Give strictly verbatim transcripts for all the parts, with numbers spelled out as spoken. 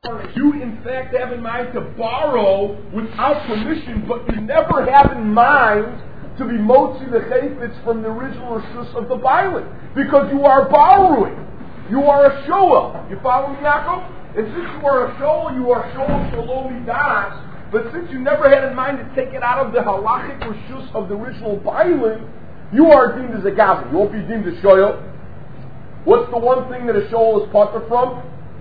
You, in fact, have in mind to borrow without permission, but you never have in mind to be motzi the chayfetz from the original reshus of the violin, because you are borrowing. You are a shoel. You follow me, Yaakov? And since you are a shoel, you are shoel shalom das. But since you never had in mind to take it out of the halachic reshus of the original violin, you are deemed as a gazan. You won't be deemed a shoel. What's the one thing that a shoel is potter from?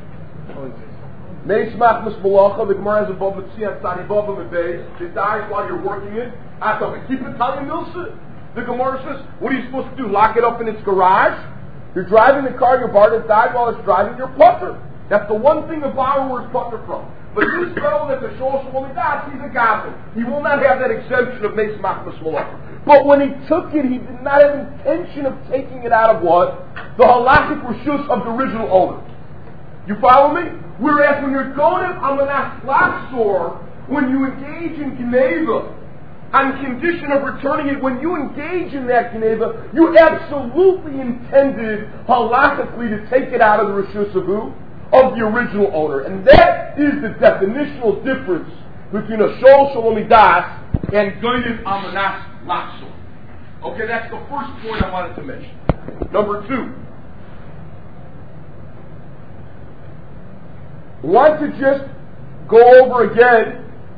Meis machmas malacha. The Gemara has a bava tzion tzadi bava mebeis. It dies while you're working it. Atam, keep it telling milsa. The Gemara says, what are you supposed to do? Lock it up in its garage? You're driving the car, your bar that died while it's driving, you're putter. That's the one thing a borrower is putter from. But this fellow that's a shol shalom das, he's a gazan. He will not have that exemption of meis machmas malacha. But when he took it, he did not have intention of taking it out of what? The halachic reshus of the original owner. You follow me? Whereas when you're going on the naslachsor, when you engage in geneva, on condition of returning it, when you engage in that geneva, you absolutely intended halachically to take it out of the reshus of who? Of the original owner. And that is the definitional difference between a shol shalom das and goyim amanas lachsor. Okay, that's the first point I wanted to mention. Number two. I want to just go over again,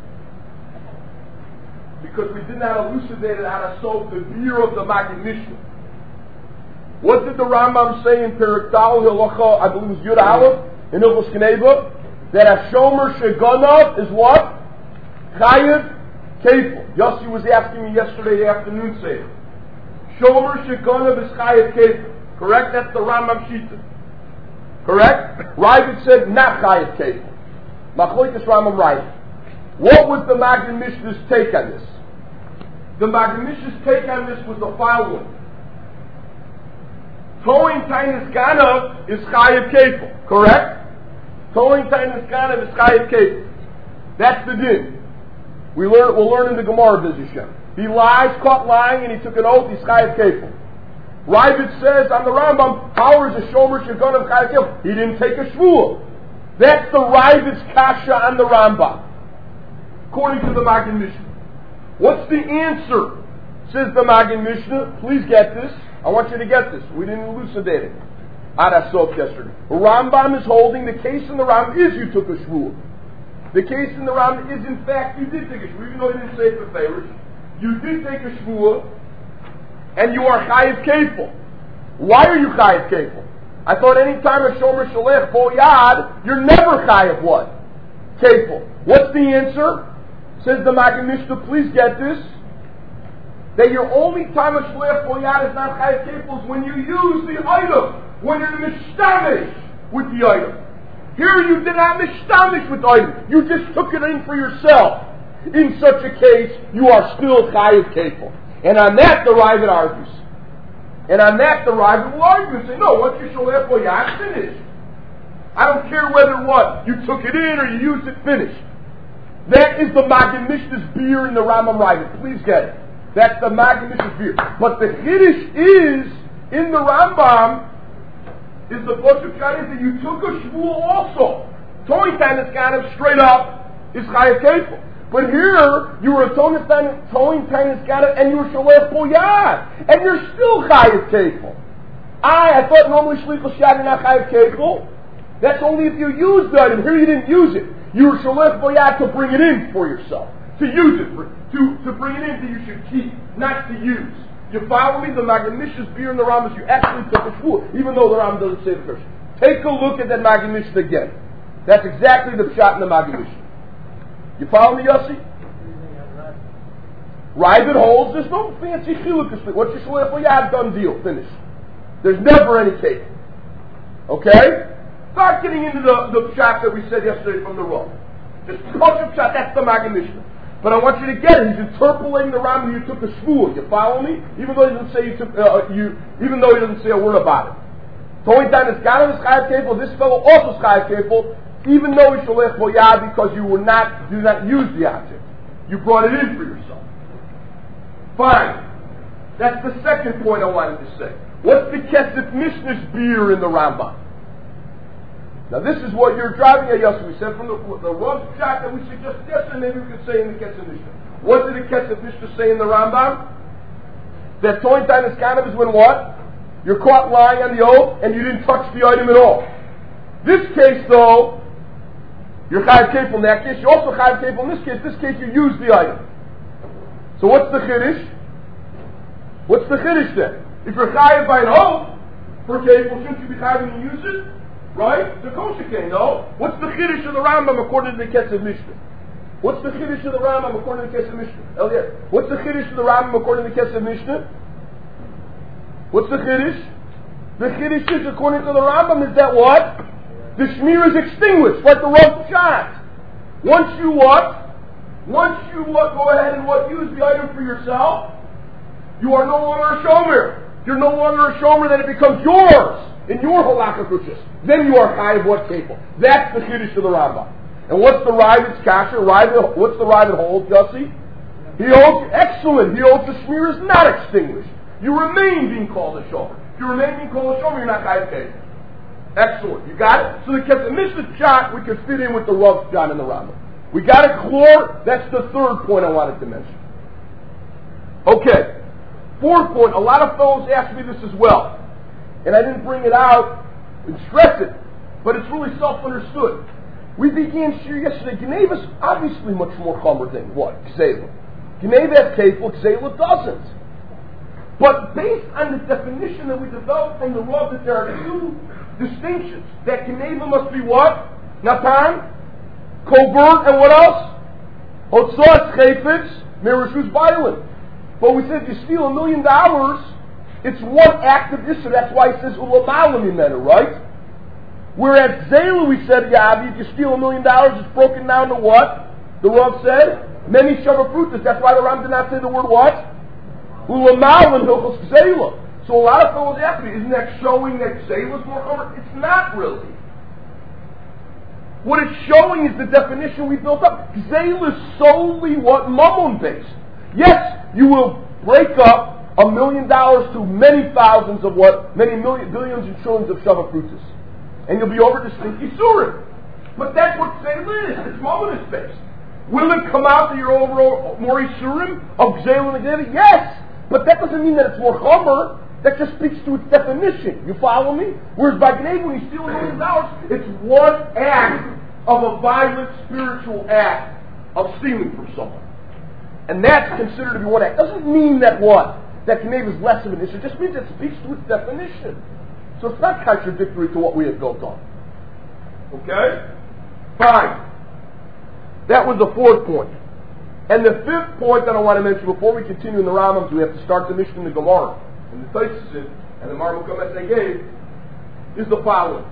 because we did not elucidate it out of soap, the view of the Maggid Mishnah. What did the Rambam say in Perek Dal Halacha, I believe it was Yud Aleph, in Ilchos Kneva, that a shomer shegonav is what? Chayiv kefil. Yossi was asking me yesterday afternoon, say it. Shomer shegonav is chayiv kefil. Correct? That's the Rambam Shita. Correct? Ravid said not chayiv kefil. Machlokes Rambam Ravid. What was the Maggid Mishnah's take on this? The Maggid Mishnah's take on this was the following. Towing Tainis Ganav is chayiv kefil. Correct? Towing Tainis Ganav is chayiv kefil. That's the din. We learn, we'll learn in the Gemara Vizishem. He lies, caught lying, and he took an oath, he's chayiv kefil. Ravid says on the Rambam, how is a shomer shegonav chayiv kefil? He didn't take a shvuah. That's the Ravid's kasha on the Rambam, according to the Maggid Mishnah. What's the answer? Says the Maggid Mishnah. Please get this. I want you to get this. We didn't elucidate it. Adasot yesterday. The Rambam is holding the case in the Rambam is you took a shvuah. The case in the Rambam is in fact you did take a shvuah, even though you didn't say it for favors. You did take a shvuah, and you are chayiv kefil. Why are you chayiv kefil? I thought any time a shomer shalech bo yad, you're never chayiv what? Kefil. What's the answer? Says the Maggid Mishnah, please get this. That your only time a shalech bo yad is not chayiv kefil is when you use the item, when you're mishtamish with the item. Here you did not mishtamish with the item. You just took it in for yourself. In such a case, you are still chayiv kefil. And on that, the Ravid argues. And on that, the Ravid will argue and say, no, once you sholech bo yad, finished. I don't care whether what, you took it in or you used it, finished. That is the Maggid Mishnah's beer in the Rambam Ravid. Please get it. That's the Maggid Mishnah's beer. But the Chiddush is, in the Rambam, is the Pasuk Shani that you took a shvuah also. Towing Tanis Ganav straight up is chayav kefil. But here, you were a towing Tanis Ganav and you were sholech bo yad. And you're still chayav kefil. I, I thought normally shlichus yad you're not chayav kefil. That's only if you use the item. Here you didn't use it. You were sholech bo yad to bring it in for yourself. To use it. For, to, to bring it in that you should keep, not to use. You follow me? The Maggid Mishnah's beer in the Rambam is you actually took a shvuah, even though the Rambam doesn't say the curse. Take a look at that Maggid Mishnah again. That's exactly the shot in the Maggid Mishnah. You follow me, Yossi? Ravid holds there's no fancy chiluk. What's your shalech bo yad? Done deal. Finished. There's never any cake. Okay? Start getting into the, the shot that we said yesterday from the Rav. Just touch of shot. That's the Maggid Mishnah. But I want you to get it. He's interpolating the Rambam. You took a shvuah. You follow me? Even though he doesn't say you took. Uh, you. Even though he doesn't say a word about it. Towing time is ganav is chayav kefil. This fellow also is chayav kefil. Even though he sholech bo yad, because you were not do not use the object. You brought it in for yourself. Fine. That's the second point I wanted to say. What's the Kesef Mishnah's beer in the Rambam? Now this is what you're driving at, Yossi. We said from the, the Rav shot that we suggested yesterday, maybe we could say in the Ketzer Mishnah. What did the Ketzer Mishnah say in the Rambam? That Toin Tainis Ganav is when what? You're caught lying on the oath and you didn't touch the item at all. This case though, you're Chayav Kefil in that case, you're also Chayav Kefil in this case. This case you use the item. So what's the Chiddush? What's the Chiddush then? If you're Chayav by an oath, for Kefil, shouldn't you be Chayav when you use it? Right? The kosher came, no? What's the Chiddush of the Rambam according to the Ketzer Mishnah? What's the Chiddush of the Rambam according to the Ketzer Mishnah? Elliot, what's the Chiddush of the Rambam according to the Ketzer Mishnah? What's the Chiddush? The Chiddush is, according to the Rambam, is that what? The Shmir is extinguished, like the Rav shot. Once you what? Once you what, go ahead and what, use the item for yourself, you are no longer a Shomer. You're no longer a Shomer, then it becomes yours. In your halakha kushas, then you are chayav what kefil. That's the chiddush of the Rambam. And what's the Ravid's kasher? Ravid, what's the Ravid hold, Yossi? He holds excellent. He holds the shmir is not extinguished. You remain being called a shomer. If you remain being called a shomer, you're not chayav kefil. Excellent. You got it. So the Ketzer Mishnah shot we could fit in with the Rav John and the Rambam. We got it clear. That's the third point I wanted to mention. Okay. Fourth point. A lot of fellows ask me this as well. And I didn't bring it out and stress it, but it's really self-understood. We began shir yesterday. Geneva is obviously much more chomer than what? Gzela. Geneva has kefil, Gzela doesn't. But based on the definition that we developed from the Rav, that there are two distinctions. That Geneva must be what? Natan, covert, and what else? Hotzot, chayfetz, mereshus violent. But we said if you steal a million dollars, it's one act of Isra. That's why he says ulamalim imenu, right? Whereas Zayla, we said, yeah, if you steal a million dollars, it's broken down to what? The Rav said many shavafrutas. That's why the Ram did not say the word what? Ulamalim hilchos Zayla. So a lot of fellows ask me, isn't that showing that Zayla is more chomer? It's not really. What it's showing is the definition we built up. Zayla is solely what? Mammon based. Yes, you will break up a million dollars to many thousands of what? Many million, billions and trillions of shavafrutas. And you'll be over to stinky surim. But that's what Zayla is. It's Mammon based. Will it come out that you're over more surim of Zayla and Gdeva? Yes. But that doesn't mean that it's more chomer. That just speaks to its definition. You follow me? Whereas by Gdeva, when you steal a million dollars, it's one act of a violent spiritual act of stealing from someone. And that's considered to be one act. Doesn't mean that what? That Gdeva is less of an issue. It just means it speaks to its definition. So it's not contradictory to what we had built on. Okay? Fine. That was the fourth point. And the fifth point that I want to mention before we continue in the Rambam, we have to start the Mishnah in the Gemara. And the Taisus and the Marmukam as they gave is the following.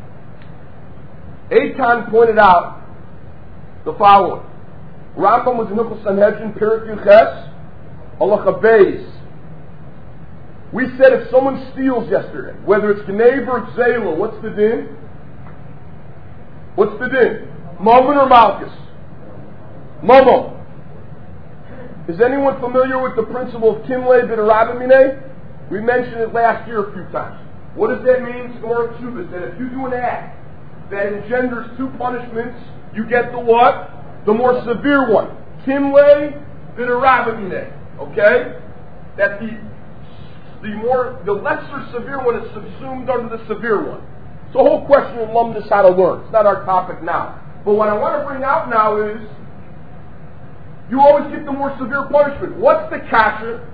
Eitan pointed out the following. Rambam was in Hilchos Sanhedrin, Perek Yuches, Halacha Beis. We said if someone steals yesterday, whether it's Gnev or Zayla, what's the din? What's the din? Mammon or Malchus? Mammon. Is anyone familiar with the principle of Kimle B'Rabamine? We mentioned it last year a few times. What does that mean? Gemara Tshuvas, that if you do an act that engenders two punishments, you get the what? The more severe one. Kimle B'Rabamine. Okay? That the the more the lesser severe one is subsumed under the severe one. It's a whole question of lumdus how to learn. It's not our topic now. But what I want to bring out now is you always get the more severe punishment. What's the kasher?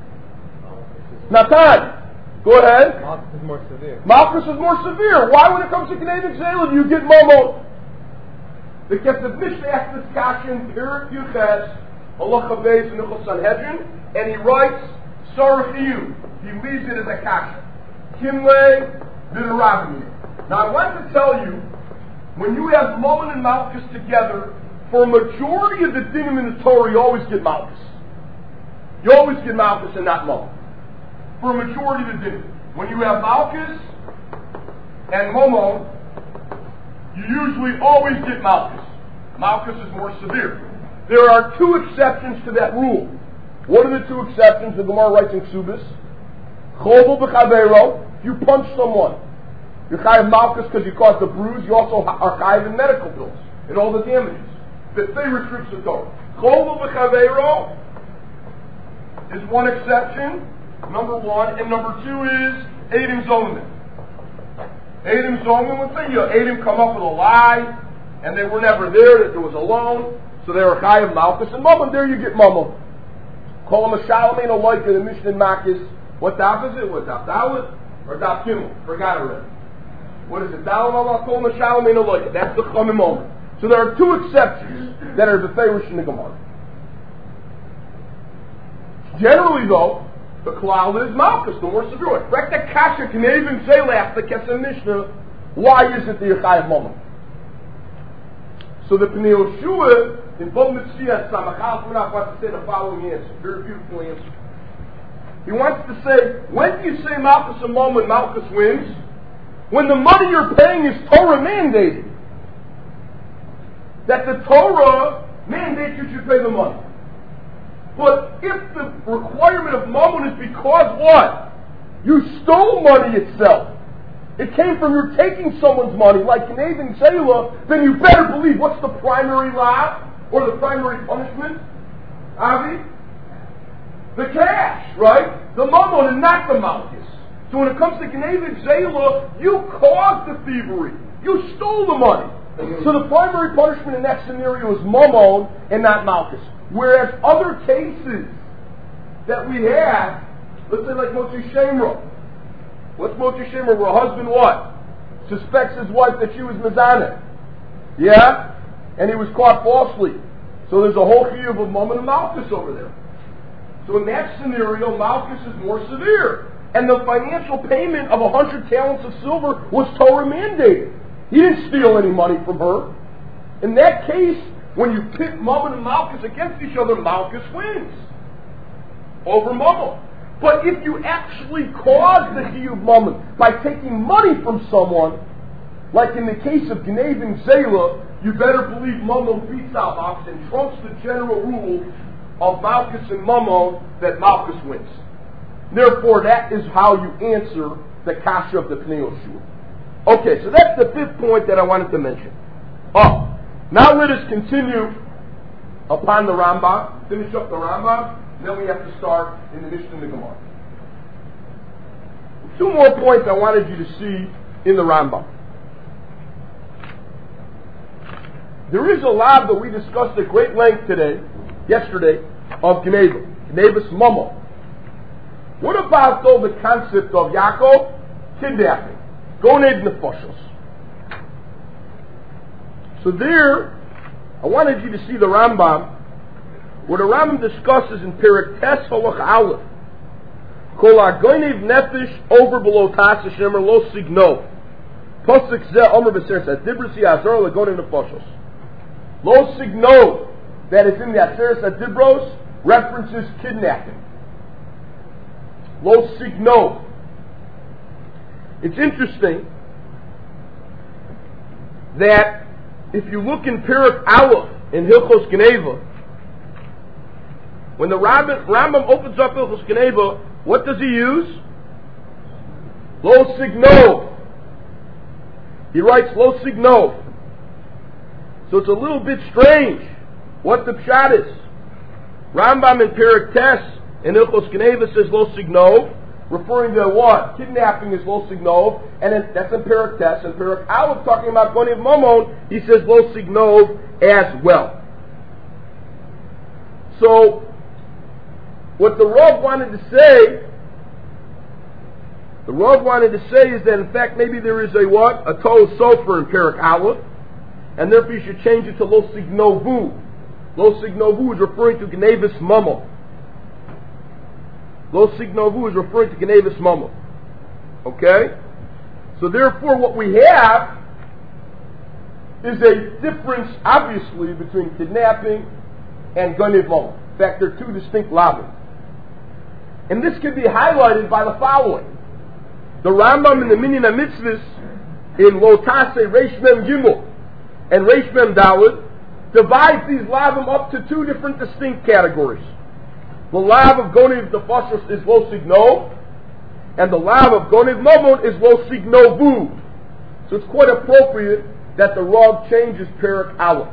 Natan. Go ahead. Malchus is more severe. Malchus is more severe. Why, when it comes to Canadian Zayla, do you get Momo? The Ketzer Mishnah asks this kasher in Perek Yuches, Halacha Beis in Hilchos Sanhedrin, and he writes Sarachiyut. He leaves it as a kasher. Kimle B'Rabamine. Now I want to tell you, when you have Mammon and Malchus together, for a majority of the dinim in the Torah, you always get Malchus. You always get Malchus and not Mammon. For a majority of the dinim. When you have Malchus and Mammon, you usually always get Malchus. Malchus is more severe. There are two exceptions to that rule. What are the two exceptions? The Gemara writes in Ksubis. Chovel b'chaveiro, you punch someone. You're chayav malchus because you caused the bruise. You also are chayav in medical bills and all the damages. The they restricts the Torah. Chol v'chaveiro is one exception, number one, and number two is Adam Zoman. Adam Zoman would say, you know, Adam come up with a lie, and they were never there, that there was a loan, so they were chayav malchus, and mum, and there you get mum. Call him a shalamein aloika, the Mishnah in Makis. What daf is it? What daf? Dalet or daf Gimel? Forgot already. What is it? Dalet Allah, call him a shalamein aloika. That's the Chomim moment. So there are two exceptions that are the Ferush in the Gemara. Generally, though, the klal is malchus, the more severe one. Rekta kasha can even say last the Kesem Mishnah. Why is it the Yechayev moment? So the Pnei Yoshua in Bov Mitzvah Samachal Funach wants to say the following answer, very beautiful answer. He wants to say, when do you say malchus a moment, malchus wins? When the money you're paying is Torah mandated. That the Torah mandates you should pay the money. But if the requirement of mammon is because what? You stole money itself. It came from your taking someone's money, like Canadian Zayla, then you better believe what's the primary law or the primary punishment? Avi? The cash, right? The mammon and not the malchus. So when it comes to Canadian Zayla, you caused the thievery. You stole the money. So the primary punishment in that scenario is mammon and not malchus. Whereas other cases that we have, let's say like Motzi Shemra. What's Motzi Shemra? Where a husband what? Suspects his wife that she was mizaneh. Yeah? And he was caught falsely. So there's a whole chiyuv of mammon and malchus over there. So in that scenario, malchus is more severe. And the financial payment of a hundred talents of silver was Torah mandated. He didn't steal any money from her. In that case, when you pit mammon and malchus against each other, malchus wins over mammon. But if you actually cause the chiyuv mammon by taking money from someone, like in the case of Gnev and Zayla, you better believe mammon beats out malchus and trumps the general rule of malchus and mammon that malchus wins. Therefore, that is how you answer the kasha of the Pnei Yoshua. Okay, so that's the fifth point that I wanted to mention. Oh, now let us continue upon the Rambam, finish up the Rambam, and then we have to start in the Mishnah and the Gemara. Two more points I wanted you to see in the Rambam. There is a law that we discussed at great length today, yesterday, of Gneva, Gneva's Mamo. What about though the concept of Yaakov kidnapping? Goned Nefoshos. So there, I wanted you to see the Rambam, where the Rambam discusses in Perek Tes Halach Aleph, Kol HaGonev Nefesh over below Tas Hashemer Lo Signo, Posik Zeh Omer B'Seres HaDibros Yazor LeGonev Nefoshos. Lo Signo, that is in the Aseres HaDibros, references kidnapping. Lo Signo. It's interesting that if you look in Perek Aleph in Hilchos Geneva, when the Rambam, Rambam opens up Hilchos Geneva, what does he use? Lo Signo. He writes Lo Signo. So it's a little bit strange what the pshat is. Rambam in Perek Tes in Hilchos Geneva says Lo Signo, referring to what? Kidnapping is Lo Signo, and it, that's in Perek Tes. And Perek Aleph, talking about Gonev Mamon, he says Lo Signo as well. So, what the Rav wanted to say, the Rav wanted to say is that in fact maybe there is a what? A Tol Sofer in Perek Aleph, and therefore you should change it to Lo Signovu. Lo Signovu is referring to Gnevis Mamon. Lo Signovu is referring to Gnevis Mamon. Okay? So therefore what we have is a difference, obviously, between kidnapping and Gonev Mamon. In fact, they're two distinct lavas. And this can be highlighted by the following. The Rambam in the Minyan HaMitzvahs in Lo Taseh Reish Mem Gimel and Reish Mem Daled divides these lavim up to two different distinct categories. The lav of Gonev Nefoshos is Lo Signo, and the lav of Gonev Mamon is Lo Signovu. So it's quite appropriate that the Rav changes Perek Aleph.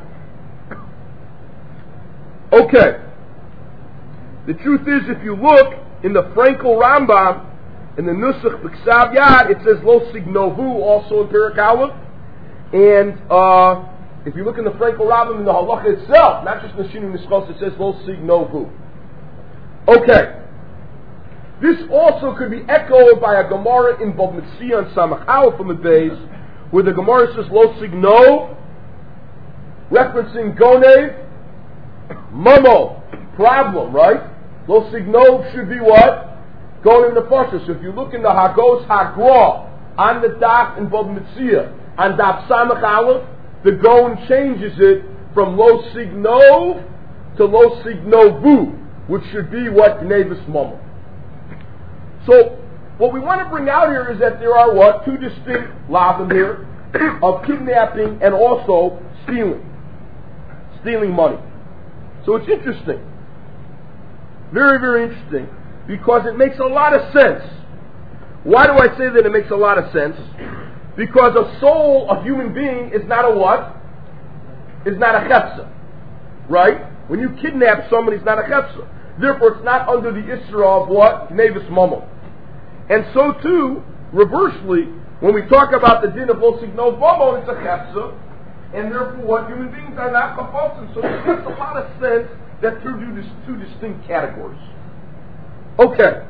Okay. The truth is, if you look in the Frankel Rambam, in the Nusach B'Ksav Yad, it says Lo Signovu also in Perek Aleph. And uh, if you look in the Frankel Rambam in the Halacha itself, not just in the Shinu Nishchos, it says Lo Signovu. Okay. This also could be echoed by a Gemara in Bava Metzia and Samach Aleph from the days, where the Gemara says Lo Signo, referencing Gonev, Mamo, problem, right? Lo Signo should be what? Gonev Nefashos. So if you look in the Hagos Hagra, on the Daf in Bava Metzia, on Daf Samach Aleph, the Gon changes it from Lo Signo to Lo Signovu, which should be what? Gnevis Mamo. So, what we want to bring out here is that there are what? Two distinct lavim here of kidnapping and also stealing. Stealing money. So it's interesting. Very, very interesting. Because it makes a lot of sense. Why do I say that it makes a lot of sense? Because a soul, a human being, is not a what? Is not a chepsa. Right? When you kidnap somebody, it's not a chepsa. Therefore, it's not under the isra of what? Gnevis Mamo. And so too, reversely, when we talk about the din of Lo Signo Mamo, it's a chepsa, and therefore what? Human beings are not chaposim. So it makes a lot of sense that through two, two distinct categories. Okay.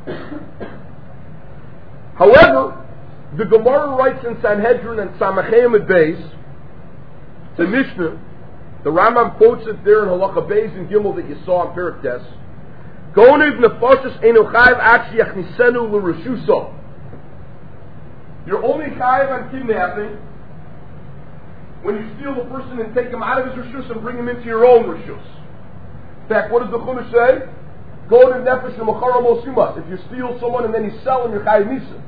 However, the Gemara writes in Sanhedrin and Samachem at Beis, the Mishnah, the Rambam quotes it there in Halacha Beis and Gimel that you saw in Perek Tes. Gonev nefashos einu chayiv achi yachnisenu l'reshuso. You're only chayiv on kidnapping when you steal the person and take him out of his reshus and bring him into your own reshus. In fact, what does the Chumash say? Gonev nefesh l'machara mosimas. If you steal someone and then you sell him, you're chayiv misa.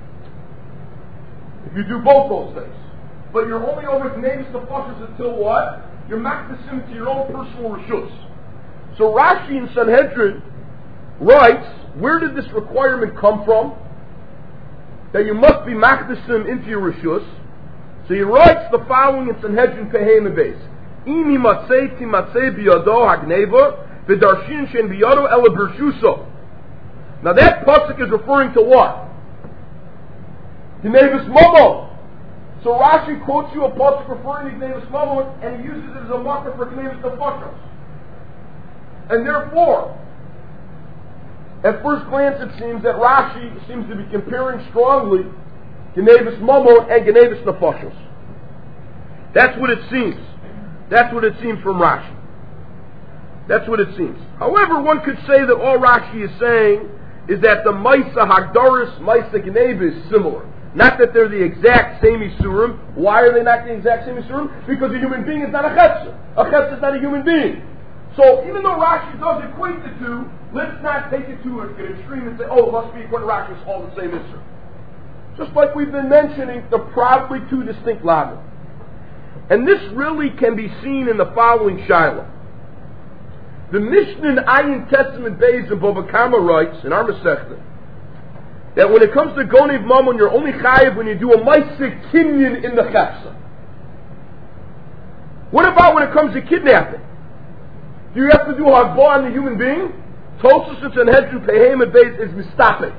If you do both those things. But you're only over gnevis nefashos until what? You're makdasim to your own personal reshus. So Rashi in Sanhedrin writes, where did this requirement come from? That you must be makdasim into your reshus. So he writes the following in Sanhedrin Peheim Beis. Imi matzei ti matzei biyado hagneva v'darshin shen biyado ela bershuso. Now that pasuk is referring to what? Gnevis Mamo. So Rashi quotes you a pasuk referring to Gnevis Mamo, and he uses it as a marker for Gnevis Nefashos. And therefore, at first glance it seems that Rashi seems to be comparing strongly Gnevis Mamo and Gnevis Nefashos. That's what it seems. That's what it seems from Rashi. That's what it seems. However, one could say that all Rashi is saying is that the Maisa Hagdaris, Maisa Gnevis is similar. Not that they're the exact same Isurim. Why are they not the exact same Isurim? Because a human being is not a Chetza. A Chetza is not a human being. So even though Rashi does equate the two, let's not take it to an extreme and say, oh, it must be according to Rashi, it's all the same Isurim. Just like we've been mentioning, they're probably two distinct lavim. And this really can be seen in the following Shiloh. The Mishnah in Ayin Testament Beis in Bava Kama writes, in our Masechta, that when it comes to Gonev Mammon, you're only chayiv when you do a Maaseh Kinyan in the Chepsa. What about when it comes to kidnapping? Do you have to do Hagbah on the human being? Tosus and Sanhedrin Peheim and Beis is mistapik.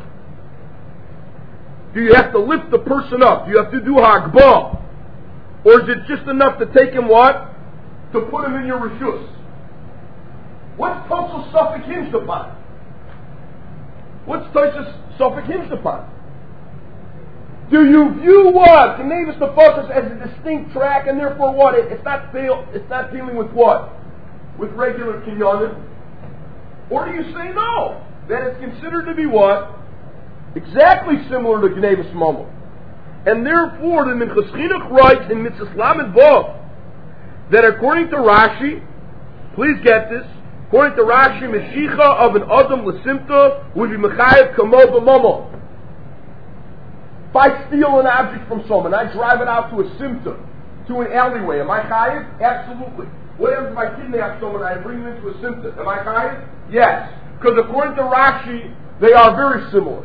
Do you have to lift the person up? Do you have to do Hagbah? Or is it just enough to take him what? To put him in your reshus? What's Tosus Suffolk hinged upon? What's Tosus Suffolk hinged upon? Do you view what? Gnevis Nefashos as a distinct track, and therefore what? It, it's not deal, it's not dealing with what? With regular kinyanim? Or do you say no? That it's considered to be what? Exactly similar to Gnevis Mamo. And therefore the Minchas Chinuch writes in Mitzvah Lamed Vav that according to Rashi, please get this, according to Rashi, Meshicha of an Adam L'Simta would be Mechayev Kamo B'Mamo. If I steal an object from someone, I drive it out to a Simta, to an alleyway, am I Chayev? Absolutely. What happens if I kidnap someone and I bring them into a Simta? Am I Chayev? Yes. Because according to Rashi, they are very similar.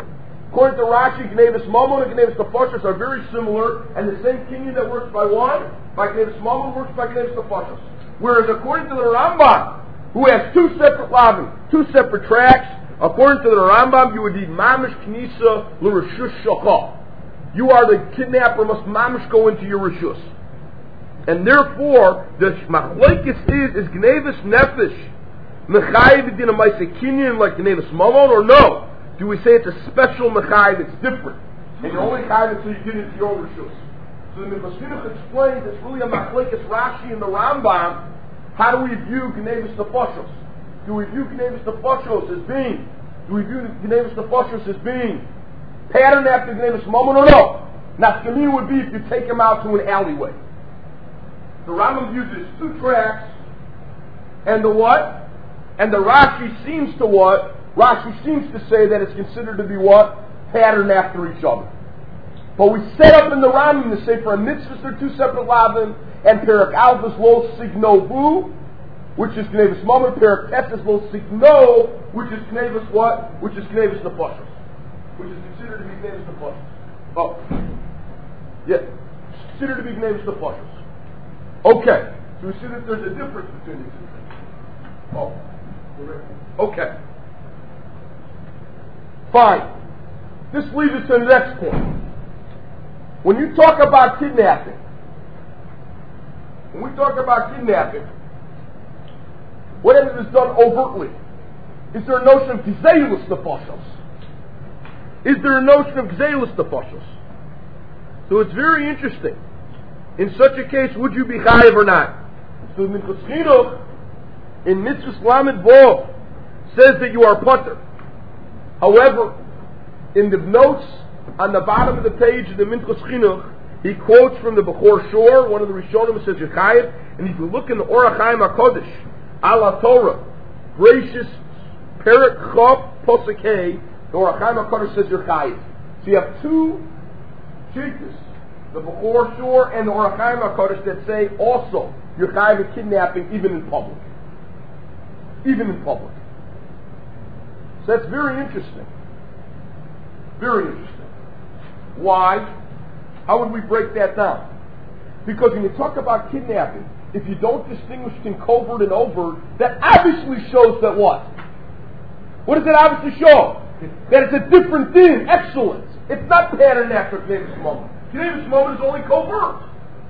According to Rashi, Gnevus Mamon and Gnevus Nefashos are very similar, and the same kinyan that works by one, by Gnevus Mamon, works by Gnevus Nefashos. Whereas according to the Rambam, who has two separate lavim, two separate tracks, according to the Rambam, you would need mamish knisa l'reshus shakal. You are the kidnapper, must mamish go into your reshus. And therefore, the machlekes is, is Gnevus Nefesh mechayiv din a ma'aseh kinyan like Gnevus Mamon, or no? Do we say it's a special mechayiv, it's different? And you only chayiv until you get into your own reshus. So the Minchas Chinuch explains it's really a machlekes Rashi and the Rambam. How do we view Gnevus Nefashos? Do we view Gnevus Nefashos as being, do we view Gnevus Nefashos as being patterned after Gnevus Mamon, or no? Nafkamina would be if you take him out to an alleyway. The Rambam uses two tracks, and the what? And the Rashi seems to what? Rashi seems to say that it's considered to be what? Patterned after each other. But we set up in the Rambam to say for a mitzvah they're two separate lavim, and Perak Aleph is lo signovu, which is Gnevus Mamon. Perak Tes is lo signo, which is Gnevus what? Which is Gnevus Nefashos, which is considered to be Gnevus Nefashos. Oh, yeah, it's considered to be Gnevus Nefashos. Okay, so we see that there's a difference between these two things. Oh, okay, fine. This leads us to the next point. When you talk about kidnapping, when we talk about kidnapping, whatever is done overtly, is there a notion of gzeilus nefashos? Is there a notion of gzeilus nefashos? So it's very interesting. In such a case, would you be chayiv or not? So the Minchas Chinuch in Mitzvus Lamed Vov says that you are putter. However, in the notes on the bottom of the page of the Minchas Chinuch, he quotes from the Bechor Shor, one of the Rishonim, who says you're chayiv. And if you look in the Orach Chaim HaKodesh, Ala Torah, gracious Perek Chop Posek Hey, the Orach Chaim HaKodesh says you're chayiv. So you have two shittas, the Bechor Shor and the Orach Chaim HaKodesh, that say also you're chayiv of kidnapping even in public. Even in public. So that's very interesting. Very interesting. Why? How would we break that down? Because when you talk about kidnapping, if you don't distinguish between covert and overt, that obviously shows that what? What does it obviously show? That it's a different thing. Excellent. It's not patterned after Gnevus Mamon. Gnevus Mamon is only covert.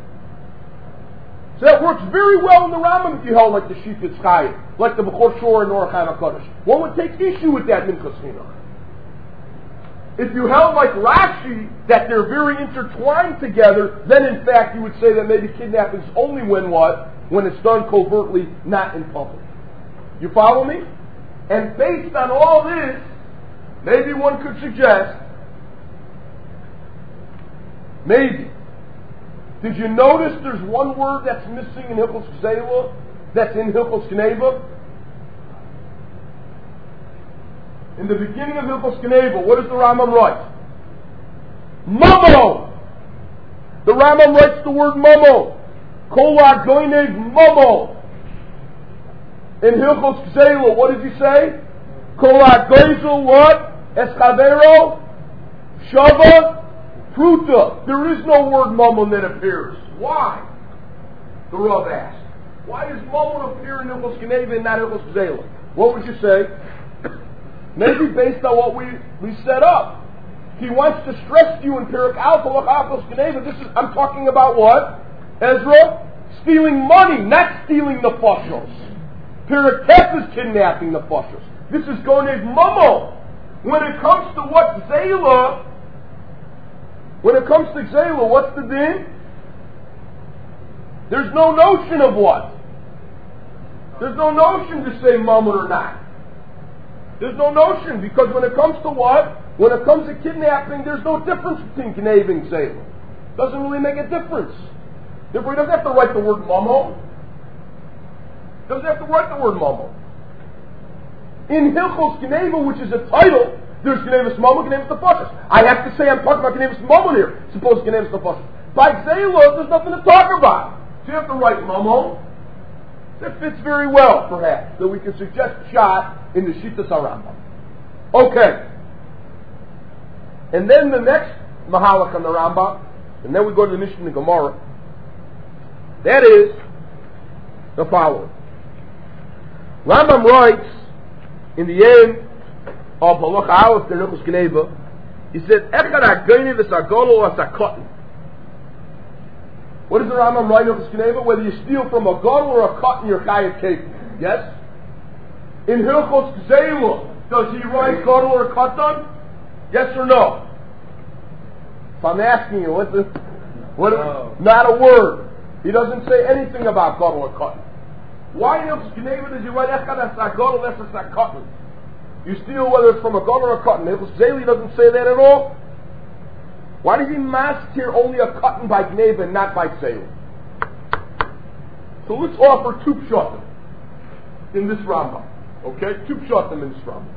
So that works very well in the Rambam if you held like the Shittas Chayiv, like the Bechor Shor and Orach Chaim HaKodesh. One would take issue with that Minchas Chinuch. If you held like Rashi that they're very intertwined together, then in fact you would say that maybe kidnapping is only when what? When it's done covertly, not in public. You follow me? And based on all this, maybe one could suggest, maybe, did you notice there's one word that's missing in Hilchos Gzeila that's in Hilchos Gneva? In the beginning of Hilchos Gneva, what does the Rambam write? Momo! The Rambam writes the word momo. Kol ha'goinev momo. In Hilchos Gzeila, what does he say? Kol ha'goizel what? Eschavero? Shava? Pruta. There is no word momo that appears. Why? The Rav asked. Why does momo appear in Hilchos Gneva and not Hilchos Gzeila? What would you say? Maybe based on what we, we set up. He wants to stress to you in Perek Aleph Halachos Gneva. This is, I'm talking about what? Ezra? Stealing money, not stealing the nefashos. Perek Tes is kidnapping the nefashos. This is Gonev Momo. When it comes to what Zayla, when it comes to Zayla, what's the din? There's no notion of what? There's no notion to say Mammon or not. There's no notion, because when it comes to what? When it comes to kidnapping, there's no difference between Gneva and Zayla. Doesn't really make a difference. Therefore, he doesn't have to write the word Mamo. Doesn't have to write the word Mamo. In Hilchos Gneva, which is a title, there's Gnevus Mamo, Gnevus Nefashos. I have to say I'm talking about Gnevus Mamo here, suppose Gnevus Nefashos. By Zayla, there's nothing to talk about. So you have to write Mamo. That fits very well, perhaps, that we can suggest shot in the Shittas HaRambam. Okay. And then the next Mahalach on the Rambam, and then we go to the Mishnah and Gemara. That is the following. Rambam writes in the end of Halach Aleph, the Hilchos Gneva, he said, Echad ha-goynev v'sagolo v'sakotin. What does the Rambam write in Hilchos Gneva? Whether you steal from a gadol or a cotton, you're chayav kefil. Yes? In Hilchos Gzeila, does he write gadol or cotton? Yes or no? If I'm asking you, what's the, what? No. Not a word. He doesn't say anything about gadol or cotton. Why in Hilchos Gneva does he write echad ha-gadol v'sakotin? You steal whether it's from a gadol or a cotton. Hilchos Gzeila doesn't say that at all. Why does he mask here only a cotton by Gneva and not by Gzeila? So let's offer two pshatim in this Rambam. Okay, two pshatim in this Rambam.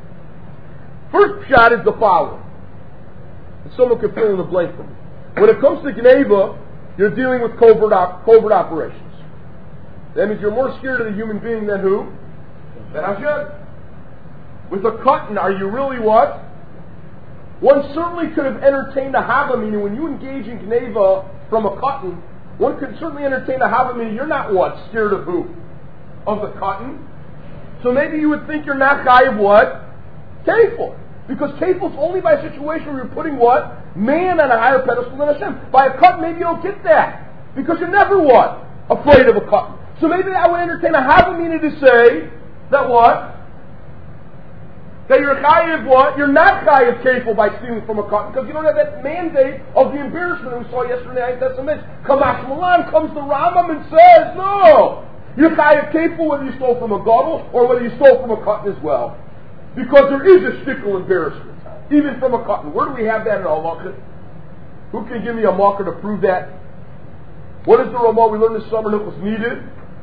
First pshat is the following. And someone can fill in the blank for me. When it comes to Gneva, you're dealing with covert, op- covert operations. That means you're more scared of the human being than who? Than Hashem. With a cotton, are you really what? One certainly could have entertained a hava, meaning when you engage in Gneva from a cotton, one could certainly entertain a hava, meaning you're not what? Scared of who? Of the cotton. So maybe you would think you're not chayav what? Kefil. Because kefil is only by a situation where you're putting what? Man on a higher pedestal than Hashem. By a cotton, maybe you don't get that. Because you're never what? Afraid of a cotton. So maybe I would entertain a hava, meaning to say that what? That you're chayiv what? You're not chayiv kefil by stealing from a cotton because you don't have that mandate of the embarrassment we saw yesterday night. That's a miss. Kamash Malan comes to Rambam and says, no, you're chayiv kefil whether you stole from a gadol or whether you stole from a cotton as well, because there is a shtickle embarrassment even from a cotton. Where do we have that in Halacha? Who can give me a marker to prove that? What is the Ramah we learned this summer that was needed?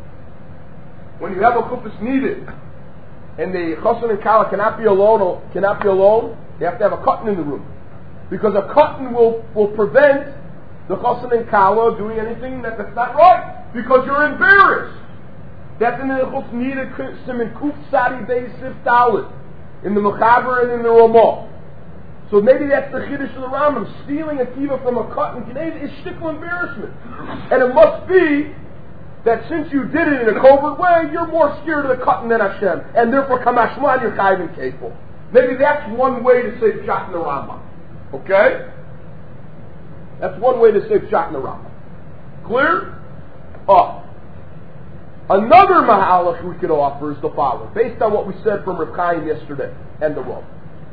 When you have a chufas needed, and the chassan and kala cannot be alone, or cannot be alone, you have to have a cotton in the room, because a cotton will will prevent the chassan and kala doing anything that, that's not right, because you're embarrassed. That's in the chus needed simin kuf sadi beis sif dalit in the mechaber and in the Ramah. So maybe that's the chiddush of the Rambam. Stealing a kiva from a cotton Gneva is shtickle embarrassment, and it must be that since you did it in a covert way, you're more scared of the cotton than Hashem, and therefore kamashman, you're chayiv and kefil. Maybe that's one way to say pshat in the Rambam. Okay? That's one way to say pshat in the Rambam. Clear? Oh. Another mahalach we could offer is the following, based on what we said from Reb Chaim yesterday and the Rambam.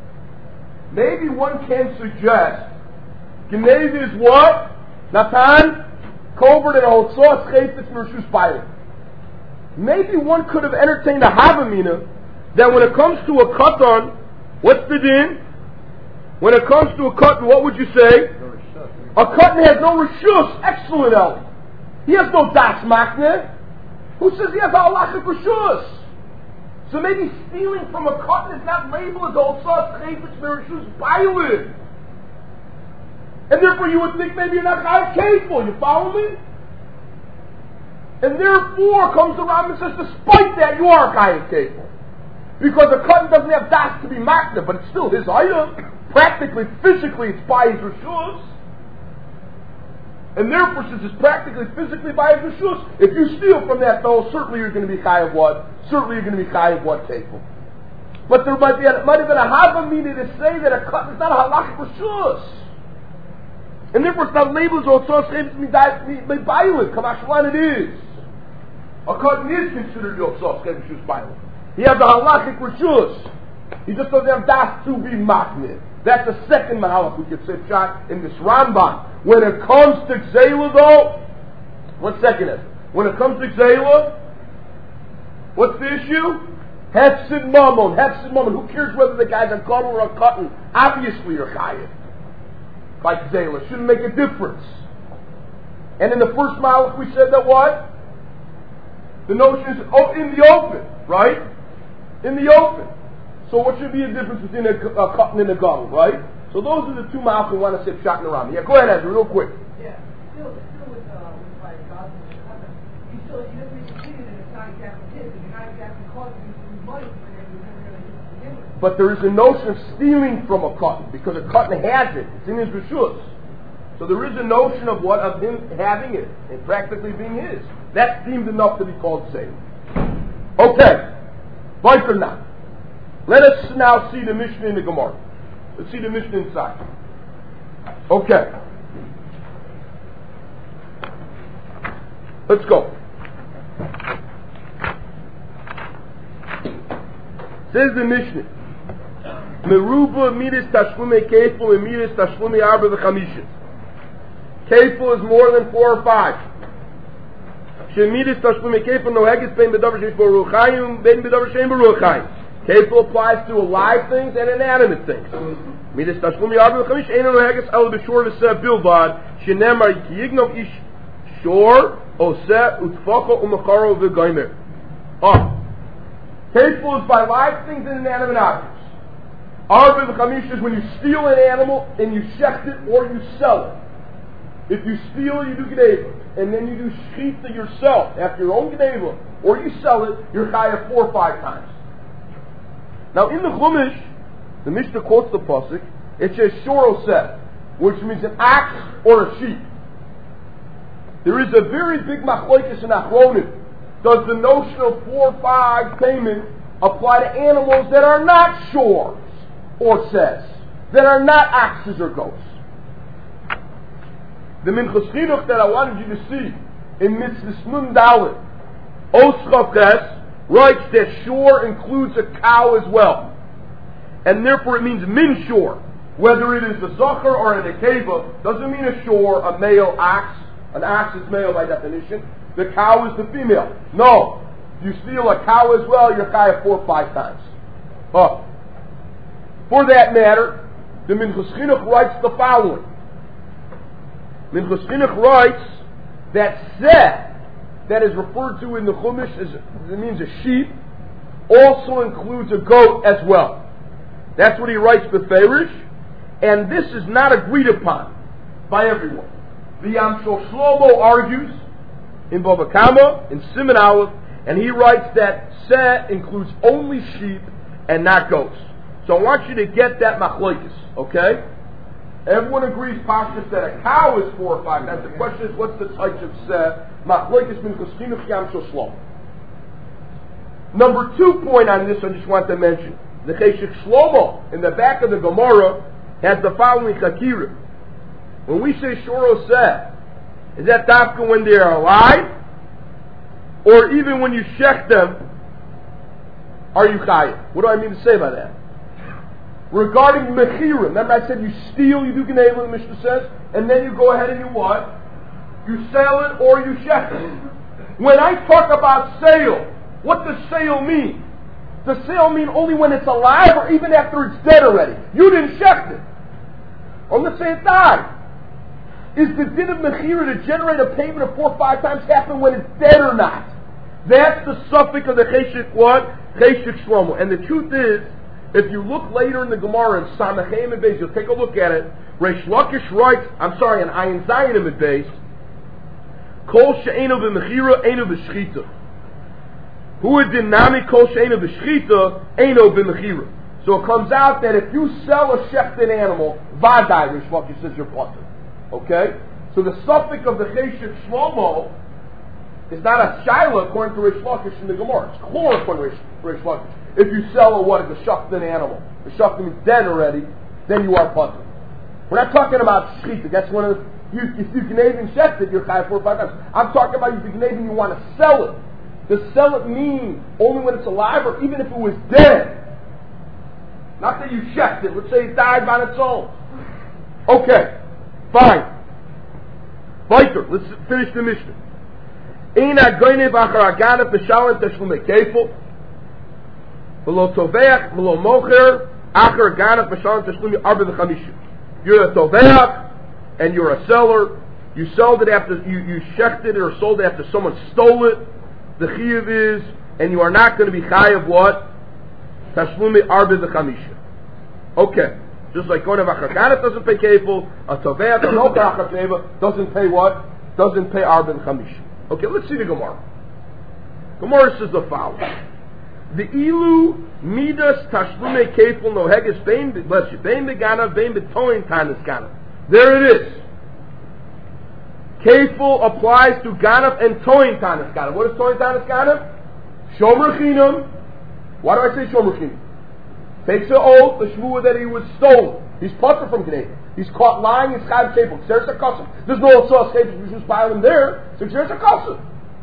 Maybe one can suggest Gneva is what? Natan? Covert and Holtzos Chayfetz Mershus Bailim. Maybe one could have entertained a Havamina that when it comes to a katan, what's the din? When it comes to a katan, what would you say? A katan has no reshus. Excellent, Eli. He has no das makne. Who says he has a halachic reshus? So maybe stealing from a katan is not labeled as Holtzos Chayfetz Mershus Bailim. And therefore you would think maybe you're not chayav kefil. You follow me? And therefore comes the Rambam and says, despite that, you are chayav kefil. Because a cotton doesn't have das to be makna, but it's still his item. Practically, physically, it's by his reshus. And therefore, since it's practically, physically by his reshus, if you steal from that, though, certainly you're going to be chayav what? Certainly you're going to be chayav what kefil. But there might be a, might have been a havamina to say that a cotton is not a halachic reshus. And therefore it's not labeled as Holtzos Chayfetz Bailim. Kamashwan it is. A cotton is considered Holtzos Chayfetz Bailim. He has the halachic reshus. He just doesn't have das to be makneh. That's the second mahalach we could say pshat in this Rambam. When it comes to Gzeila though, one second is. When it comes to Gzeila, what's the issue? Hefsid Mammon. Hefsid Mammon. Who cares whether the guy's a gadol or a cotton? Obviously you're chayiv. By Gzeila. Shouldn't make a difference. And in the first malach we said that what? The notion is oh, in the open, right? In the open. So what should be a difference between a, a cotton and a gadol, right? So those are the two malach we want to say pshat in the Rambam. Yeah, go ahead, Ezra, real quick. Yeah, still, still with, uh, with like gadol and cotton, you still, you never even see it in a not exactly his, and you're not exactly causing you to lose money for them, you're never going to use it to begin with. But there is a notion of stealing from a katan, because a katan has it. It's in his reshus. So there is a notion of what? Of him having it, and practically being his. That's deemed enough to be called saved. Okay. Weiter now. Let us now see the Mishnah in the Gemara. Let's see the Mishnah inside. Okay. Let's go. Says the Mishnah, Meruba midas tashlume kefil and midas tashlume arba v'chamishes. Kefil is more than four or five. Shemidas tashlume kefil noheges bein bedavar sheish bo ruchayim bein bedavar shein bo ruchayim. Kefil applies to alive things and inanimate things. Midas tashlume arba v'chamishes ein noheges el b'shor v'seh bilvad shenemar yignov ish shor oseh utfacha umacharo v'gaimer. Oh. Kefil is by live things and inanimate objects. Arba v'chamish is when you steal an animal and you shecht it or you sell it. If you steal, you do gneva, and then you do shechita yourself after your own gneva, or you sell it, you're chayav four or five times. Now in the Chumash, the Mishnah quotes the pasuk. It says shor oseh, which means an ox or a sheep. There is a very big machlokes in Achronim. Does the notion of four or five payment apply to animals that are not shores or says, that are not oxes or goats? The Minchas Chinuch that I wanted you to see in Mitzvah Nun Dalet, Oschav Ches, writes that shore includes a cow as well. And therefore it means min shore. Whether it is a zachar or a nekeva, doesn't mean a shore, a male ox. An ox is male by definition. The cow is the female. No. You steal a cow as well, you're chayav four or five times. Oh. For that matter, the Minchas Chinuch writes the following. Minchas Chinuch writes that seh, that is referred to in the Chumash as it means a sheep, also includes a goat as well. That's what he writes beferish, and this is not agreed upon by everyone. The Yamshel Shlomo argues in Bava Kama, in Siman Aleph, and he writes that seh includes only sheep and not goats. So I want you to get that machlokes, okay? Everyone agrees, Pashtus, that a cow is four or five. Now the question is, what's the type of seh? Machlokes min Chinuch Yamshel Shlomo. Number two point on this, I just want to mention. The Cheshik Shlomo, in the back of the Gemara, has the following chakira. When we say shoro seh, is that dafka when they are alive? Or even when you shech them, are you chayav? What do I mean to say by that? Regarding mechira, remember I said you steal, you do gneva, the Mishnah says, and then you go ahead and you what? You sell it or you shech it. When I talk about sale, what does sale mean? Does sale mean only when it's alive or even after it's dead already? You didn't shech it. Or let's say it died. Is the din of mechira to generate a payment of four or five times happen when it's dead or not? That's the suffix of the Cheshik what? Cheshik Shlomo. And the truth is, if you look later in the Gemara in Samachem and Beis, you'll take a look at it. Reish Lakish writes, I'm sorry, in Ayin Zayin and Beis, Kol she'enu b'mechira, enu b'shchita. Hu dinami kol she'enu b'shchita, enu b'mechira. So it comes out that if you sell a shechted animal, vadai, Reish Lakish says you're potter. Okay? So the suffix of the Cheshik Shlomo is not a shaila according to Reish Lakish in the Gemara. It's chlor according to Reish Lakish. If you sell a what? It's a shachtin animal. The shachtin is dead already, then you are puzzled. We're not talking about shchita. That's one of the, you, if you can even shecht it, you're chayav four or five times. I'm talking about if you can even you want to sell it. Does sell it mean only when it's alive or even if it was dead? Not that you shecht it. Let's say it died on its own. Okay. Fine. Weiter. Let's finish the Mishnah. Eina goynev achar aganav b'shalem teshlume kefil v'lo toveach v'lo mocher achar aganav b'shalem teshlume arba v'chamisha. You're a toveach and you're a seller. You sold it after you you shechted it or sold it after someone stole it. The chiyuv is, and you are not going to be chayav what? Teshlume arba v'chamisha. Okay. Just like Gonev Achar doesn't pay kefil, a Toveach or no Achar doesn't pay what? Doesn't pay Arba and Chamish. Okay, let's see the Gemara. Gemara says the following. The ilu midas tashlume kefil noheges bein bless you bein begana bein betoin tanis ganav. There it is. Kefil applies to ganav and toin tanis ganav. What is toin tanis ganav? Shomer chinam. Why do I say shomer chinam? Takes an oath, the shmua that he was stolen. He's putter from Canadian. He's caught lying in Chayav Kefil. There's a custom. There's no sauce Kefil which was piling there. So there's a custom.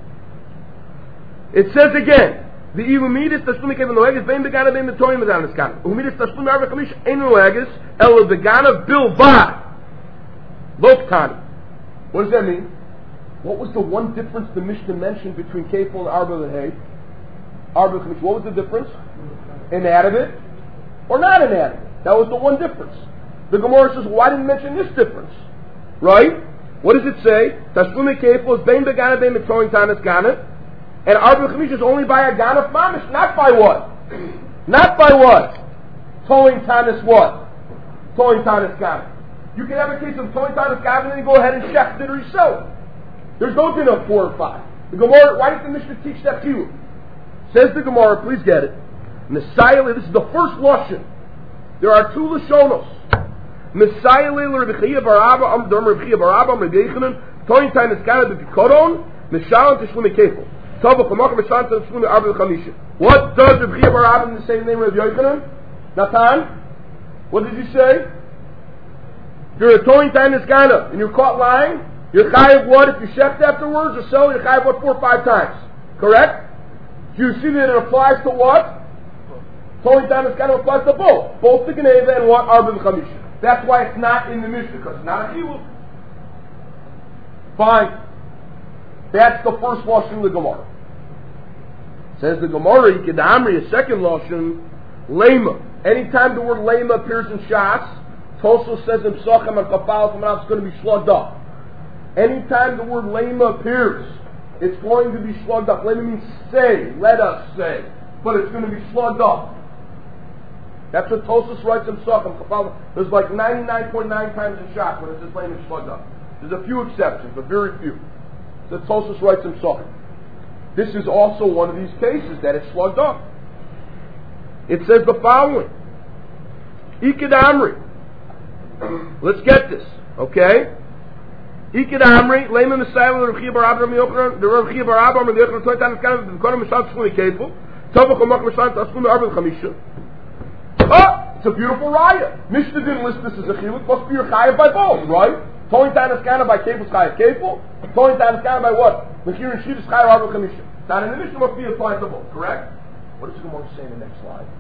It says again. The Umidis Tashlumi Kevin Noegas, Bain Begana, Bain Betoim Mazanis Kana. Umidis Tashlumi Arba Kamish, Ein Noegas, Ela Begana Bilvad. Loktani. What does that mean? What was the one difference the Mishnah mentioned between Kefil and Arba and Hay? Arba Kamish. What was the difference? Inanimate or not inanimate? That was the one difference. The Gemara says, why didn't you mention this difference? Right? What does it say? Tashlumi Kefil is Bain Begana, Bain Betoim Tanis Kana. And Arba Chamish is only by a Ganaf Mamish, not by what? Not by what? Towing Tanis what? Towing Tanis Ganaf. You can have a case of Towing Tanis Ganaf and then you go ahead and check dinner yourself. There's no din of four or five. The Gemara, why did the Mishnah teach that to you? Says the Gemara, please get it. Messiah, this is the first Lashon. There are two Lashonos. Messiah Rabbi Chiya bar Abba, Am Dom Rabbi Chiya bar Abba, Am Rabbi Yechanan, Towing Tanis Ganaf, B'Pikoron, Mishal and Tishlume Kefil. What does Rabbi Chiya bar Abba in the same name as Yochanan? Natan? What did he say? If you're a towing time Niskana and you're caught lying, you're chayav what? If you shecht afterwards or so, you're chayav what? Four or five times. Correct? Do you see that it applies to what? Towing time Niskana applies to both. Both the Geneva and what? Arba Chamisha. That's why it's not in the Mishnah, because it's not a chiluk. Fine. That's the first lashon of the Gemara. Says the Gemara, Yikidamri, a second lashon, lema. Anytime the word lema appears in Shas, Toso says in Psachim and Kafal from it's going to be slugged up. Anytime the word lema appears, it's going to be slugged up. Lema means say, let us say, but it's going to be slugged up. That's what Tosos writes in Psachim. Kafal. There's like ninety-nine point nine times in Shas when it says lema slugged up. There's a few exceptions, but very few. That Tosos writes in Psachim. This is also one of these cases that it's slugged up. It says the following. Iked Amri. Let's get this, okay? Iked Amri, Lema Messiah, Rabbi Chiya bar Abba, Rabbi Yochanan, the Rabbi Chiya bar Abba, Rabbi Yochanan, Toy Tanis Kana, the Konim Mishal Tzchuni Kefil, Tovach Omach Mishal Tzchuni Arba Chamisha. Oh, it's a beautiful raya. Mishnah didn't list this as a chiluk, must be your chayav by both, right? Toy Tanis Kana by Kefil is chayav Kefil, Toy Tanis Kana by what? Mechir and Shid is chayav Arba Chamisha. Now in the Mishnah must be applied to both, correct? What does the Gemara say in the next slide?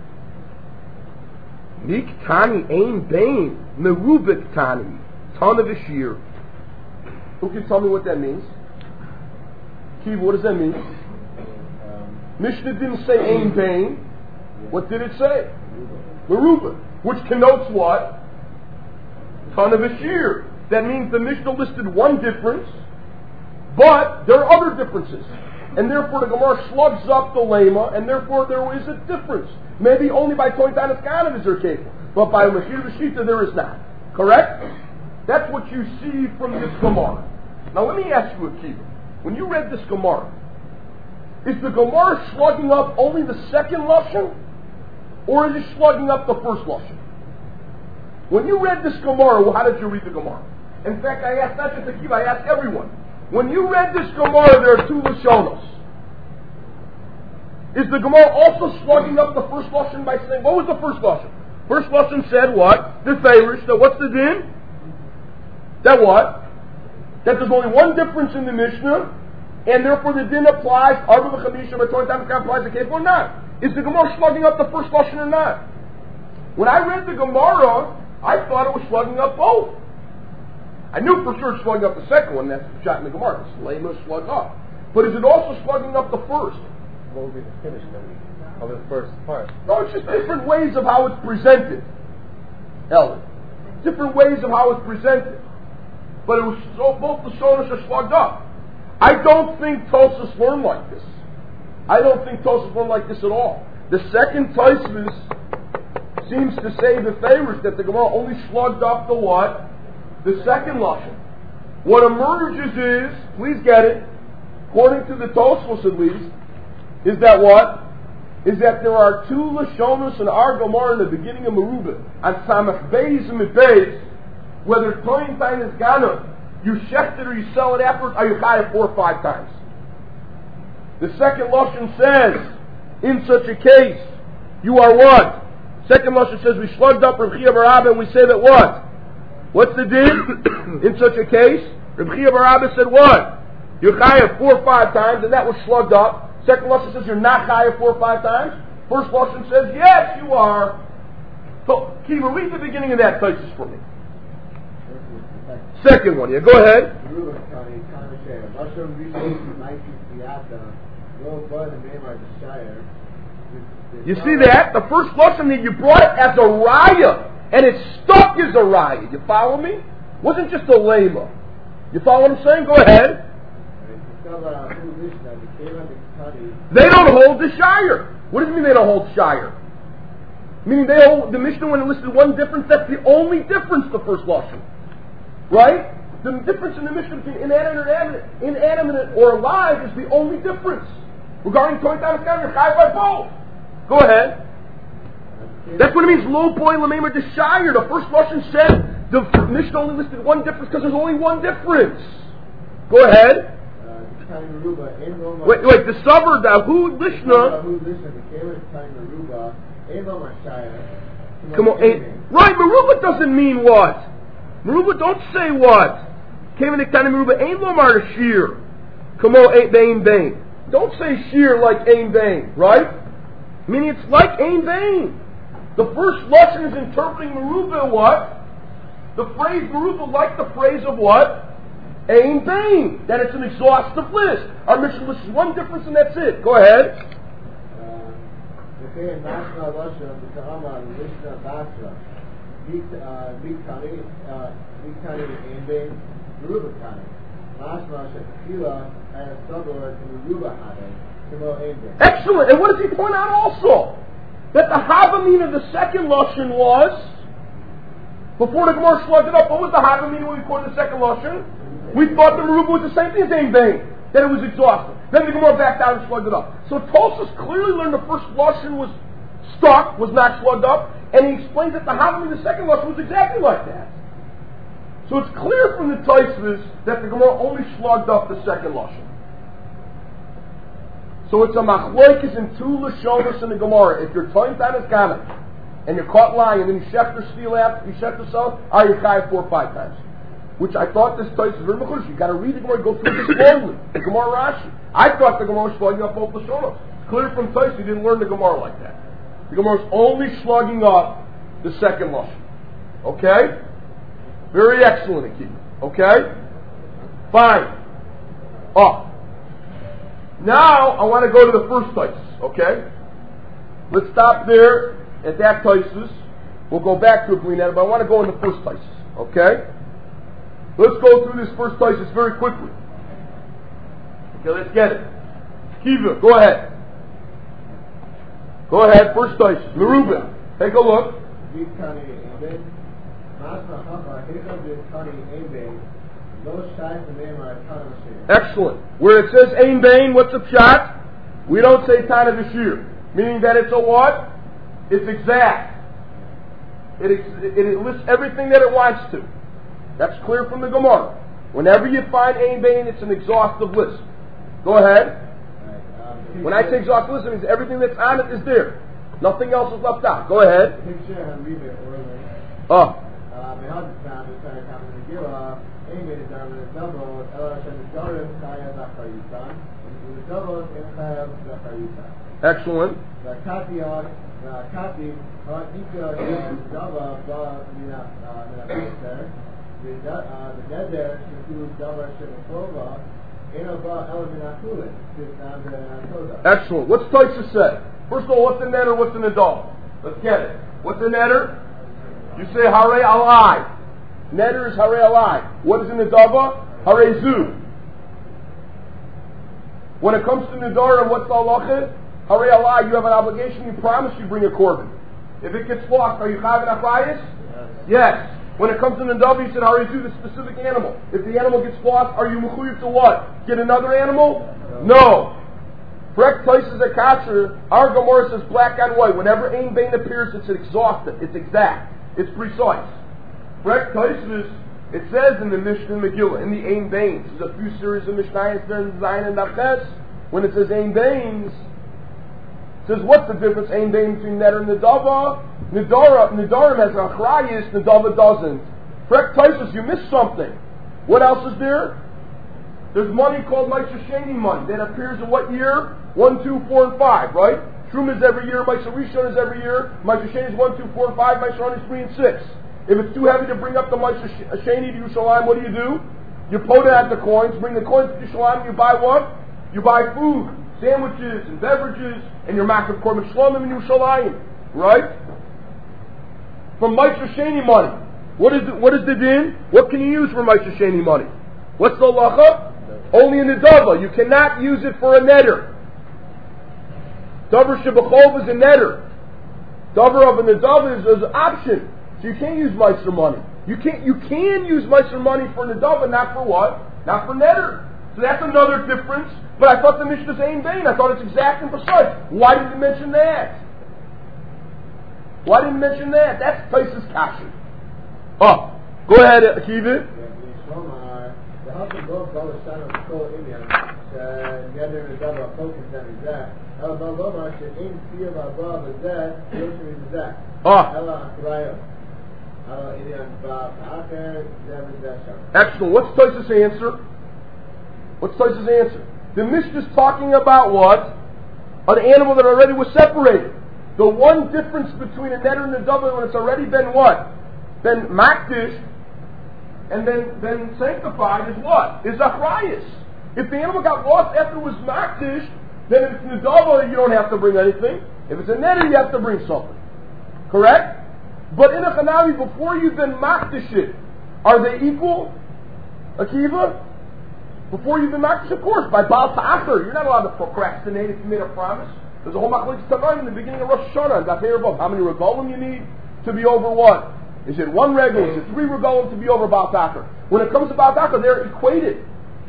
Nik tani ein bain merubik tani ton of a shear. Who can tell me what that means? Kiva, what does that mean? Um, Mishnah didn't say ein bain. What did it say? Merubik, which connotes what? Ton of a shear. That means the Mishnah listed one difference, but there are other differences. And therefore the Gemara slugs up the lema, and therefore there is a difference. Maybe only by Toy Tanis Kana is there kefil, but by Mechir V'Shita there is not. Correct? That's what you see from this Gemara. Now let me ask you a kiva. When you read this Gemara, is the Gemara slugging up only the second lashon, or is it slugging up the first lashon? When you read this Gemara, well, how did you read the Gemara? In fact, I asked not just the kiva, I asked everyone. When you read this Gemara, there are two Lashonos. Is the Gemara also slugging up the first Lashon by saying, what was the first Lashon? First Lashon said what? The Feirish. That what's the din? That what? That there's only one difference in the Mishnah, and therefore the din applies, Arba V'Chamisha, but Torah Tam applies to Kefil or not? Is the Gemara slugging up the first Lashon or not? When I read the Gemara, I thought it was slugging up both. I knew for sure it's slugging up the second one, that's the shot in the Gemara. It's lema slug up. But is it also slugging up the first? What would be the finish then of the first part? No, it's just different ways of how it's presented. Ellen. Different ways of how it's presented. But it was so, both the Shonos are slugged up. I don't think Tosas learned like this. I don't think Tosas learned like this at all. The second Tosfos seems to say the favors that the Gemara only slugged up the what? The second lashon. What emerges is, please get it, according to the Tosfos at least, is that what? is that there are two Lashonos in our Gemara in the beginning of Merubah, on Samach Beis and Beis, whether Toyin Tain is Gana, you shecht it or you sell it afterwards, are you chayav four or five times. The second Lashon says, in such a case, you are what? Second Lashon says, we slugged up Reb Chia bar Abba and we say that what? What's the din? In such a case, Reb Chia bar Abba said what? You're chayav four or five times, and that was slugged up. Second Lashon says you're not chayav four or five times. First Lashon says, yes, you are. So, Kiva, read the beginning of that thesis for me. Second one, yeah, go ahead. You see that? The first Lashon that you brought it as a raya, and it stuck as a raya. You follow me? Wasn't just a lema. You follow what I'm saying? Go ahead. They don't hold the shire. What does it mean they don't hold shire? Meaning they hold, the Mishnah when it listed one difference, that's the only difference, the first Lashon. Right? The difference in the Mishnah between inanimate, inanimate, inanimate or alive is the only difference. Regarding Toyin Tain Iskana, you're chayav by both. Go ahead. That's what it means, lo boy l'meimer d'shire. The first Lashon said the Mishnah only listed one difference because there's only one difference. Go ahead. Wait, wait, the suburb, the who Mishnah. Come on, ain't, right, Meruba doesn't mean what? Meruba don't say what? Came in the kind of Meruba, ain't lomar shir. Come on, ain't bain bain. Don't say shir like ain bain, right? Meaning it's like ain bain. The first Lashon is interpreting Meruba what? The phrase Meruba like the phrase of what? Ain bain. That it's an exhaustive list. Our Mishnah lists one difference and that's it. Go ahead. Excellent. And what does he point out also? That the Havamin of the second Lashon was, before the Gemara slugged it up, what was the Havamin when we quoted the second Lashon? We thought the Meruba was the same thing as Ain Bain, that it was exhaustive. Then the Gemara backed out and slugged it up. So Tosfos clearly learned the first Lashon was stuck, was not slugged up, and he explains that the Havamin of the second Lashon was exactly like that. So it's clear from the Tosfos that the Gemara only slugged up the second Lashon. So it's a machloikis in two Lashonos in the Gemara. If you're Toyin Tain Iskana and you're caught lying, and then you sheft or steal after, you sheft yourself, are you chayav four or five times? Which I thought this Tosfos is very machloikis. You got to read the Gemara, go through this slowly. The Gemara Rashi. I thought the Gemara was slugging up both Lashonos. Clear from Tosfos, you didn't learn the Gemara like that. The Gemara is only slugging up the second Lashon. Okay? Very excellent, Akira. Okay? Fine. Up. Now, I want to go to the first Tosfos. Okay? Let's stop there at that Tosfos. We'll go back to it, but I want to go in the first Tosfos. Okay? Let's go through this first Tosfos very quickly. Okay, let's get it. Kiva, go ahead. Go ahead, first Tosfos. Meruba, take a look. Excellent. Where it says Ain Bain, what's the pshat? We don't say Tana V'shir. Meaning that it's a what? It's exact. It, it, it lists everything that it wants to. That's clear from the Gemara. Whenever you find Ain Bain, it's an exhaustive list. Go ahead. When I say exhaustive list, it means everything that's on it is there. Nothing else is left out. Go ahead. Oh. Excellent. Excellent. What's Tosfos say? First of all, what's the netter, what's the nadal? Let's get it. What's the netter? You say Hare Alai. Netter is Hare Alai. What is in the Dava? Hare Zu. When it comes to Nadara, what's the halacha? Hare Alai, you have an obligation, you promise you bring a korban. If it gets lost, are you chayav an achrayus? Yes. Yes. When it comes to Nadava, you said Hare Zu, the specific animal. If the animal gets lost, are you mechuyev to what? Get another animal? No. no. Correct places a kasher. Our Gemara says black on white. Whenever ein bain appears, it's exhaustive. It's exact. It's precise. Correct places. It says in the Mishnah Megillah, in the ein bains. There's a few series of Mishnayos there in Zion and Nafes. When it says ein bains, it says what's the difference ein bain between neder and nedava? Nedara, Nedarim has a achrayis, nedava doesn't. Correct places. You missed something. What else is there? There's money called Ma'aser Sheni money that appears in what year? One, two, four, and five, right? Truma is every year, Ma'aser Rishon is every year, Ma'aser Sheni is one, two, four, and five, Ma'aser Ani is three and six. If it's too heavy to bring up the Ma'aser Sheni to Yerushalayim, what do you do? You put it at the coins, bring the coins to Yerushalayim, you buy what? You buy food, sandwiches, and beverages, and your Makar Korban Shlomim in Yerushalayim, right? From Ma'aser Sheni money. What is the, what is the din? What can you use for Ma'aser Sheni money? What's the halacha? Only in the dava. You cannot use it for a netter. Davar shebachov is a netter. Davar of a nedava is an option. So you can't use Ma'aser money. You can't. You can use Ma'aser money for nedava, not for what? Not for netter. So that's another difference. But I thought the Mishnah's ein bain. I thought it's exact and precise. Why didn't you mention that? Why didn't you mention that? That's places kasher. Oh, go ahead, Akiva. The husband goes to the son of the Kol Indian, together in the double of focus on his that. Ella Baloma should aim fear of above as that, Yoshua is that. Ella Akrayo. Ella Indian Bab Aker, Zeb is that. Excellent. What's Tosa's answer? What's Tosa's answer? The Mishnah is talking about what? An animal that already was separated. The one difference between a netter and a double when it's already been what? Been makdish, and then, then sanctified is what? Is achrayis. If the animal got lost after it was makdish, then if it's nedava, you don't have to bring anything. If it's a netter, you have to bring something. Correct? But in a chanavi, before you've been makdish it, are they equal? Akiva? Before you've been makdish, of course, by Baal Ta'achar. You're not allowed to procrastinate if you made a promise. There's a whole machlokes tanaim in the beginning of Rosh Hashanah. How many regalim you need to be over what? Is it one regal? Is it three regalim to be over Baal Ta'achar? When it comes to Baal Ta'achar, they're equated.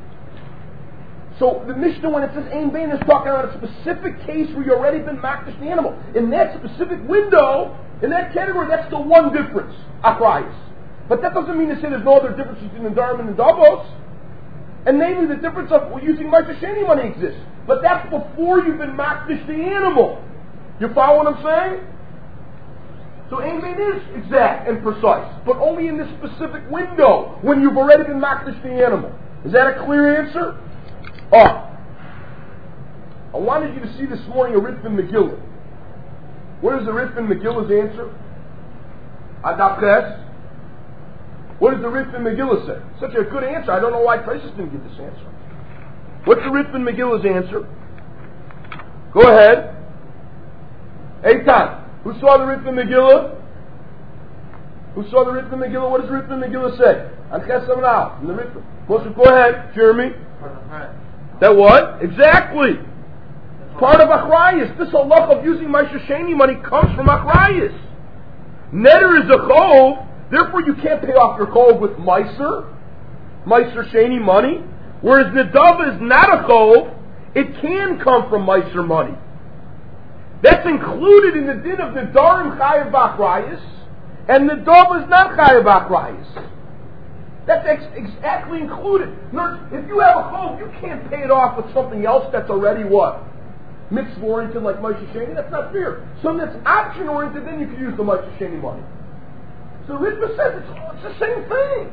So the Mishnah, when it says ein bain, is talking about a specific case where you already been makdish the animal. In that specific window, in that category, that's the one difference, achrayis. But that doesn't mean to say there's no other difference between the Darim and the Davos. And namely, the difference of well, using Ma'aser Sheni money exists. But that's before you've been makdish the animal. You follow what I'm saying? So ein bain is exact and precise, but only in this specific window when you've already been makdish the animal. Is that a clear answer? Oh, I wanted you to see this morning a Ritvan Megillah. What is the Ritvan Megillah's answer? Adaf Ches. What does the Ritvan Megillah say? Such a good answer. I don't know why Taisus didn't give this answer. What's the Ritvan Megillah's answer? Go ahead. Eitan. Who saw the Ritvan Megillah? Who saw the Ritvan Megillah? What does the Ritvan Megillah say? On Ches Amnal. In the Ritvan. Moshe, go ahead, Jeremy. That what? Exactly. Part of achrayis. This halach of using Ma'aser Sheni money comes from achrayis. Netter is a chov, therefore you can't pay off your chov with Ma'aser, Ma'aser Sheni money. Whereas nedava is not a chov, it can come from Ma'aser money. That's included in the din of nedarim chayav b'achrayis, and nedava is not chayav b'achrayis. That's ex- exactly included. Notice, if you have a chov, you can't pay it off with something else that's already what? Mitzvah oriented like Ma'aser Sheni. That's not fair. Something that's option oriented, then you can use the Ma'aser Sheni money. So Ritva says it's, it's the same thing.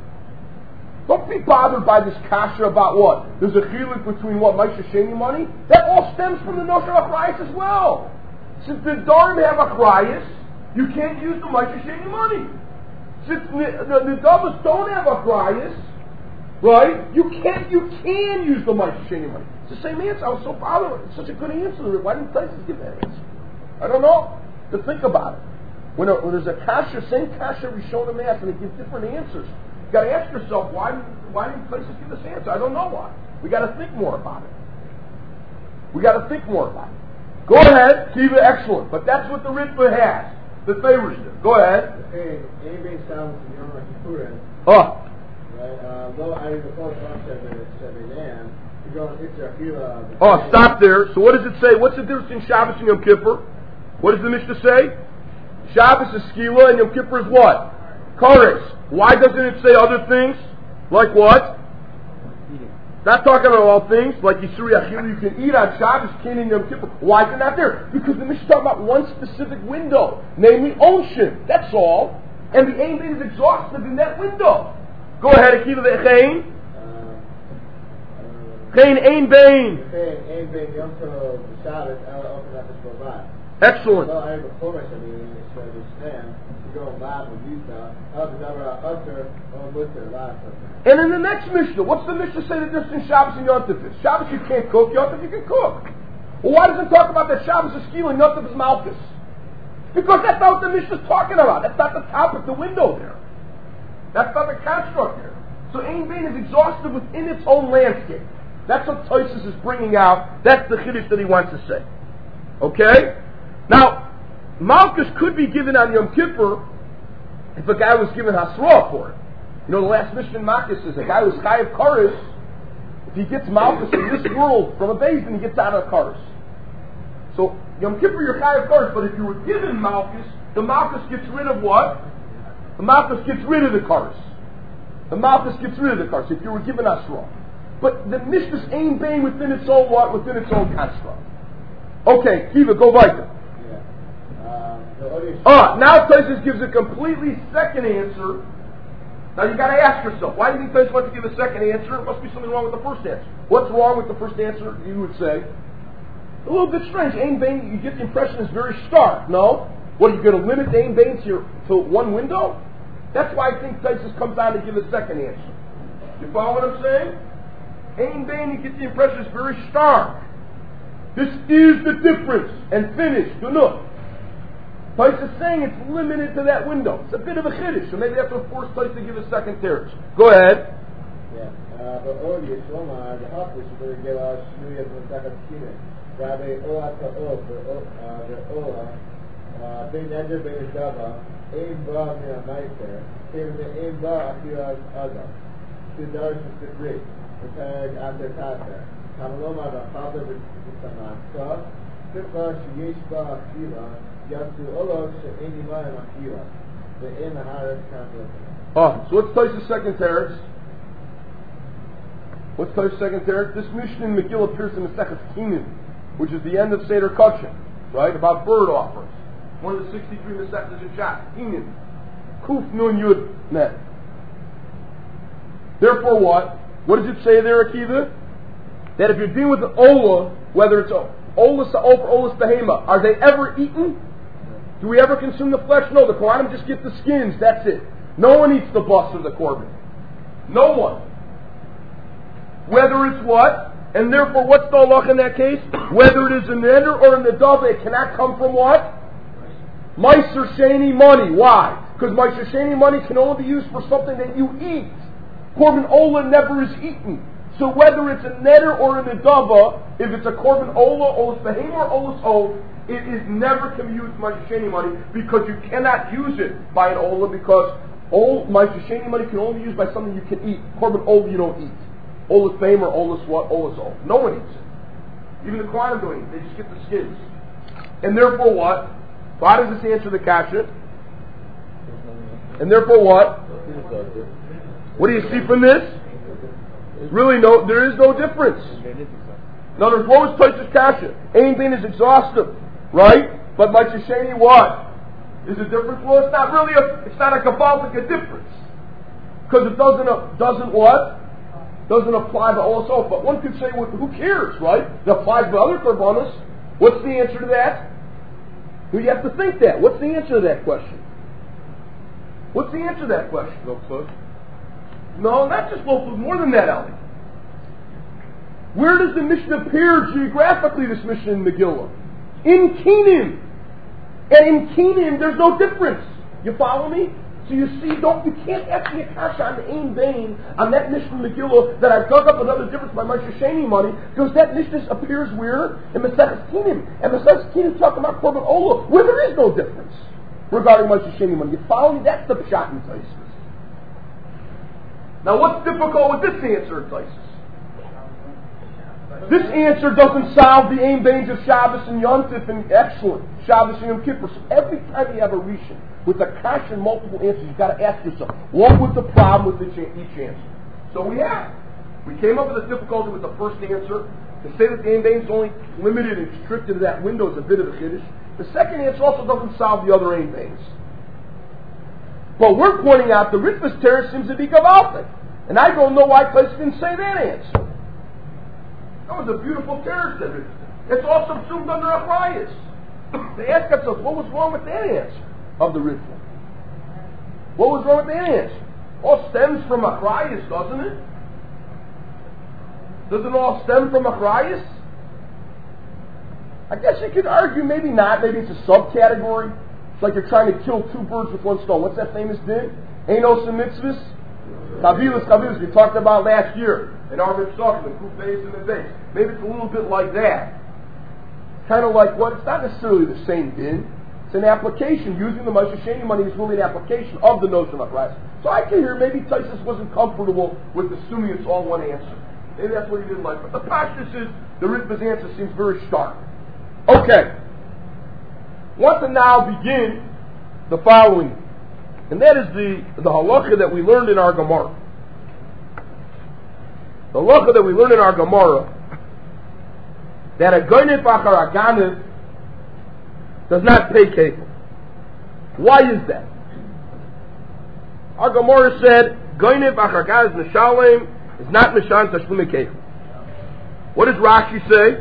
Don't be bothered by this kasha about what? There's a chiluk between what Ma'aser Sheni money. That all stems from the notion of achrayis as well. Since the Darim have achrayis, you can't use the Ma'aser Sheni money. Since the, the, the Davos don't have achrayis, right? You can't. You can use the Ma'aser Sheni money. It's the same answer. I was so bothered. It's such a good answer. Why didn't Taisus give that answer? I don't know. To think about it. When, a, when there's a kasha, same kasha Rishon Mass, and it gives different answers. You got to ask yourself, why why didn't Taisus give this answer? I don't know why. We got to think more about it. We got to think more about it. Go ahead, Kiva, excellent. But that's what the Ritva has. The favors do. Go ahead. Okay, anybody sounds in Yom Kippurim. Oh. Right, uh, though I recall concept that it's seven a.m. Oh, stop there. So what does it say? What's the difference between Shabbos and Yom Kippur? What does the Mishnah say? Shabbos is skila and Yom Kippur is what? Kares. Why doesn't it say other things? Like what? Eating. Not talking about all things, like Yisuri Achilu, you can eat on Shabbos, Kin and Yom Kippur. Why is it not there? Because the Mishnah is talking about one specific window, namely Onshin. That's all. And the Ein Bein is exhaustive in that window. Go ahead, Akiva the Echein. Echein Ein Bein. Ein Bein Yom Tov Shabbos, Ela Open Nefesh B'Vad. Excellent. Well, I have a chorus, I mean, it's uh, the Shnam, to go Mab with Yisa, El B'Davra Usher, or Mutter, last And in the next Mishnah, what's the Mishnah say the difference in Shabbos and Yom Tov is? Shabbos you can't cook, Yom Tov you can cook. Well, why does it talk about that Shabbos is skila and Yom Tov is malchus? Because that's not what the Mishnah is talking about. That's not the topic, the window there. That's not the construct there. So Ein Bein is exhaustive within its own landscape. That's what Tosfos is bringing out. That's the chiddush that he wants to say. Okay? Now, malchus could be given on Yom Kippur if a guy was given hasra for it. You know, the last mission in Malchus is a guy who's chayav kares. If he gets malchus in this world from a base, then he gets out of kares. So Yom Kippur you're chayav kares, but if you were given malchus, the malchus gets rid of what? The malchus gets rid of the kares. The malchus gets rid of the kares if you were given hasra. But the Mishnah's Ein Bein within its own what? Within its own construct. Okay, Kiva, go weiter. Ah, now Tosfos gives a completely second answer. Now you got to ask yourself, why do you think Tosfos wants to give a second answer? It must be something wrong with the first answer. What's wrong with the first answer? You would say a little bit strange. Ein Bein, you get the impression is very stark. No, what are you going to limit the Ein Bein to, to one window? That's why I think Tosfos comes on to give a second answer. You follow what I'm saying? Ein Bein, you get the impression is very stark. This is the difference, and finished. Do not. Tosfos is saying it's limited to that window. It's a bit of a chiddush, so maybe that's what forced Tosfos to give a second teretz. Go ahead. Yeah, uh, but all Yishloma, the Hafish, will give us Shnuya from Second Kina. Rabbi Ola Ta'o, the Ola, Ben Edger Ben Shava, Ein Ba Mina Meister, Even the Ein Ba Akira Adam, two dollars and three, prepared after Tata. Kamaloma, the Father with Samasa, Tifa, Sheyesh Ba Akira. Oh, so what's Tosfos' second teretz? What's Tosfos' second teretz? This Mishnah in Megillah appears in the Masechet Kinin, which is the end of Seder Kachim, right? About bird offerings. One of the sixty-three Masechtas in Shas. Kinin. Kuf Nun Yud Net. Therefore what? What does it say there, Akiva? That if you're dealing with an Ola, whether it's Olas Sa'of or Olas Behema, are they ever eaten? Do we ever consume the flesh? No, the Kohanim just get the skins, that's it. No one eats the bust of the korban. No one. Whether it's what? And therefore, what's the halach in that case? Whether it is in the neder or in the dove, it cannot come from what? Meiser Sheni money. Why? Because Meiser Sheni money can only be used for something that you eat. Korban Ola never is eaten. So whether it's a neder or in a dava, if it's a korban Ola, Olas Behema, or Olas Ov, it is never can be used Meiser Sheni money because you cannot use it by an Ola because Meiser Sheni money can only be used by something you can eat. Korban Ola you don't eat. Olas Behema or Olas what? Olas Ov. No one eats it. Even the Kohanim don't eat it. They just get the skins. And therefore what? So how does this answer the kasha? And therefore what? What do you see from this? Really no, there is no difference. In other words, what was Tosfos' kasha? Ein Bein is exhaustive, right? But Meiser Sheni what? Is a difference? Well, it's not really a, it's not a Kabbalistic a difference. Because it doesn't, uh, doesn't what? Doesn't apply to all itself. But one could say, well, who cares, right? It applies to other Korbanos. What's the answer to that? Well, you have to think that. What's the answer to that question? What's the answer to that question? Low food? No, not just low food, more than that, Ali. Where does the Mishnah appear geographically, this Mishnah in Megillah? In Kenan. And in Kenan, there's no difference. You follow me? So you see, don't you can't ask me a kasha on the Ein Bein, on that Mishnah in Megillah, that I've dug up another difference by Meiser Sheni money, because that Mishnah appears where? In Masechet Kenan. And Masechet Kenan is talking about Korban Ola, where there is no difference regarding Meiser Sheni money. You follow me? That's the pshat in Tosfos. Now what's difficult with this answer in Tosfos? This answer doesn't solve the aim bains of Shabbos and Yom Tif and excellent Shabbos and Yom Kippur. So every time you have a rishon with a kash and multiple answers, you've got to ask yourself, what was the problem with each answer? So we have. We came up with a difficulty with the first answer. To say that the aim bains is only limited and restricted to that window is a bit of a chiddush. The second answer also doesn't solve the other aim bains. But we're pointing out the Ritva's terror seems to be gavaltic. And I don't know why Klais didn't say that answer. That was a beautiful terrorist that it's all subsumed under Achrayas. They ask themselves, what was wrong with that answer of the Ritva? What was wrong with that answer? All stems from Achrayas, doesn't it? Does it all stem from Achrayas? I guess you could argue maybe not. Maybe it's a subcategory. It's like you're trying to kill two birds with one stone. What's that famous din? Einos and mitzvahs? Chavilas, chavilas. We talked about last year in our mitzvah, the Kuf Beis and the Beis. Maybe it's a little bit like that. Kind of like what? Well, it's not necessarily the same din. It's an application. Using the Moshe Sheni money is really an application of the notion of Achrayas. So I can hear maybe Taisus wasn't comfortable with assuming it's all one answer. Maybe that's what he didn't like. But the Pashtus is, the Ritva's answer seems very stark. Okay. Want to now begin the following. And that is the, the halacha that we learned in our Gemara. The halacha that we learned in our Gemara, that a goynef achar aganef does not pay kefil. Why is that? Our Gemara said, goynef achar aganef nishalem is not mishan tashlume kefil. What does Rashi say?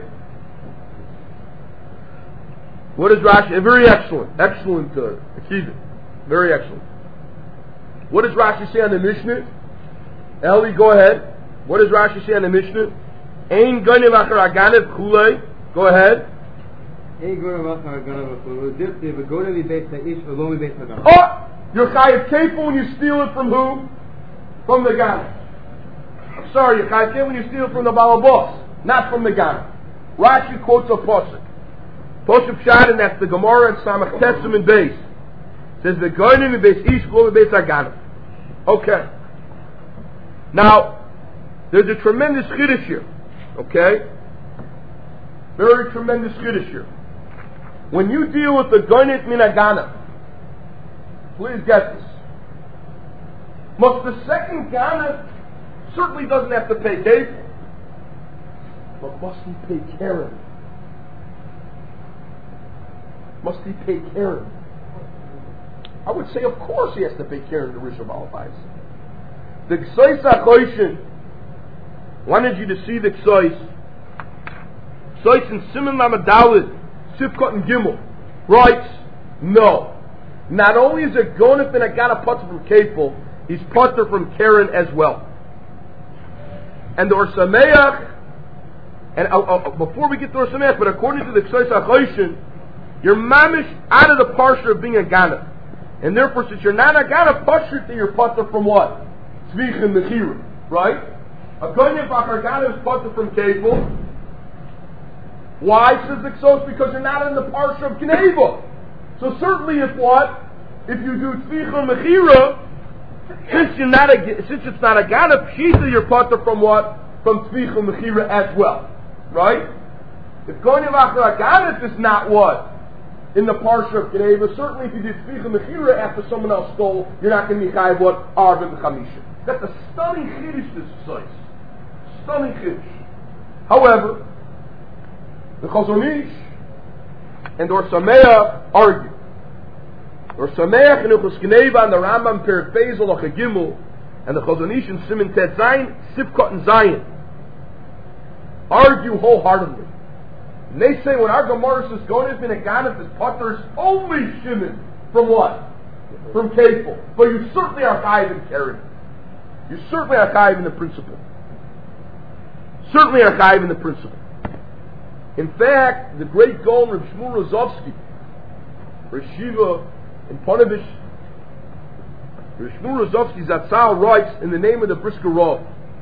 What is Rashi? Very excellent. Excellent. Uh, Very excellent. What does Rashi say on the Mishnah? Eli, go ahead. What does Rashi say on the Mishnah? Ein gonev achar aganev kulei. Go ahead. Ein gonev achar aganev kulei. If gonev beis ha'ish v'lo beis haganev. Oh! You're chayav kefil when you steal it from who? From the ganev. I'm sorry, you're chayav kefil when you steal it from the balabos, not from the ganev. Rashi quotes a pasuk. Poshup Shad, and that's the Gemara and Samach Tesim and Beis. Says the Goynim and Beis Ish Glom and Beis Haganim. Okay. Now, there's a tremendous chiddush here. Okay? Very tremendous chiddush here. When you deal with the Goynim min Haganim, please get this. Must the second Ganim certainly doesn't have to pay kefil, but must he pay Karen? Must he pay Karen? I would say, of course, he has to pay Karen to Rishon Balabais. The Ksais HaChoishin wanted you to see the Ksais. Ksais in Simon Lamadalid, Sifkot and Gimel, writes, no. Not only is it Gonif and Agana Putter from Kefil, he's Putter from Karen as well. And the Or Sameach, and uh, uh, before we get to Or Sameach, but according to the Ksais HaChoishin, you're mamish out of the parsha of being a gana. And therefore, since you're not a gana, parsha, you're pater from what? Tzvich and mechira. Right? A goyim bachar gana is pater from kefil. Why, says the Ksos? Because you're not in the parsha of Gneva. So certainly if what? If you do tzvich and mechira, since you're not a, since it's not a gana, pshita, you're pater from what? From tzvich and mechira as well. Right? If goyim bachar gana is not what? In the parsha of Geneva, certainly if you did Tzvicha Mechira after someone else stole, you're not going to be chayav what? Arba B'chamisha. That's a stunning chiddush, this size. Stunning chiddush. However, the Chazon Ish and Or Sameach argue. Or Sameach and Ilchus Geneva and the Rambam Perek Beis Halacha Gimel and the Chazon Ish and Siman Tet Zayin, Sifkot and Zayin argue wholeheartedly. And they say when our Gemara says Gonif in a Ganif is Putter is only Shimon from what? From Kefil. But you certainly are chayiv in Karen. You certainly are chayiv in the principle. Certainly are chayiv in the principle. In fact, the great Gaon Reb Shmuel Rozovsky, Reshiva in Ponevezh, Reb Shmuel Rozovsky Zatzal writes in the name of the Brisker Rav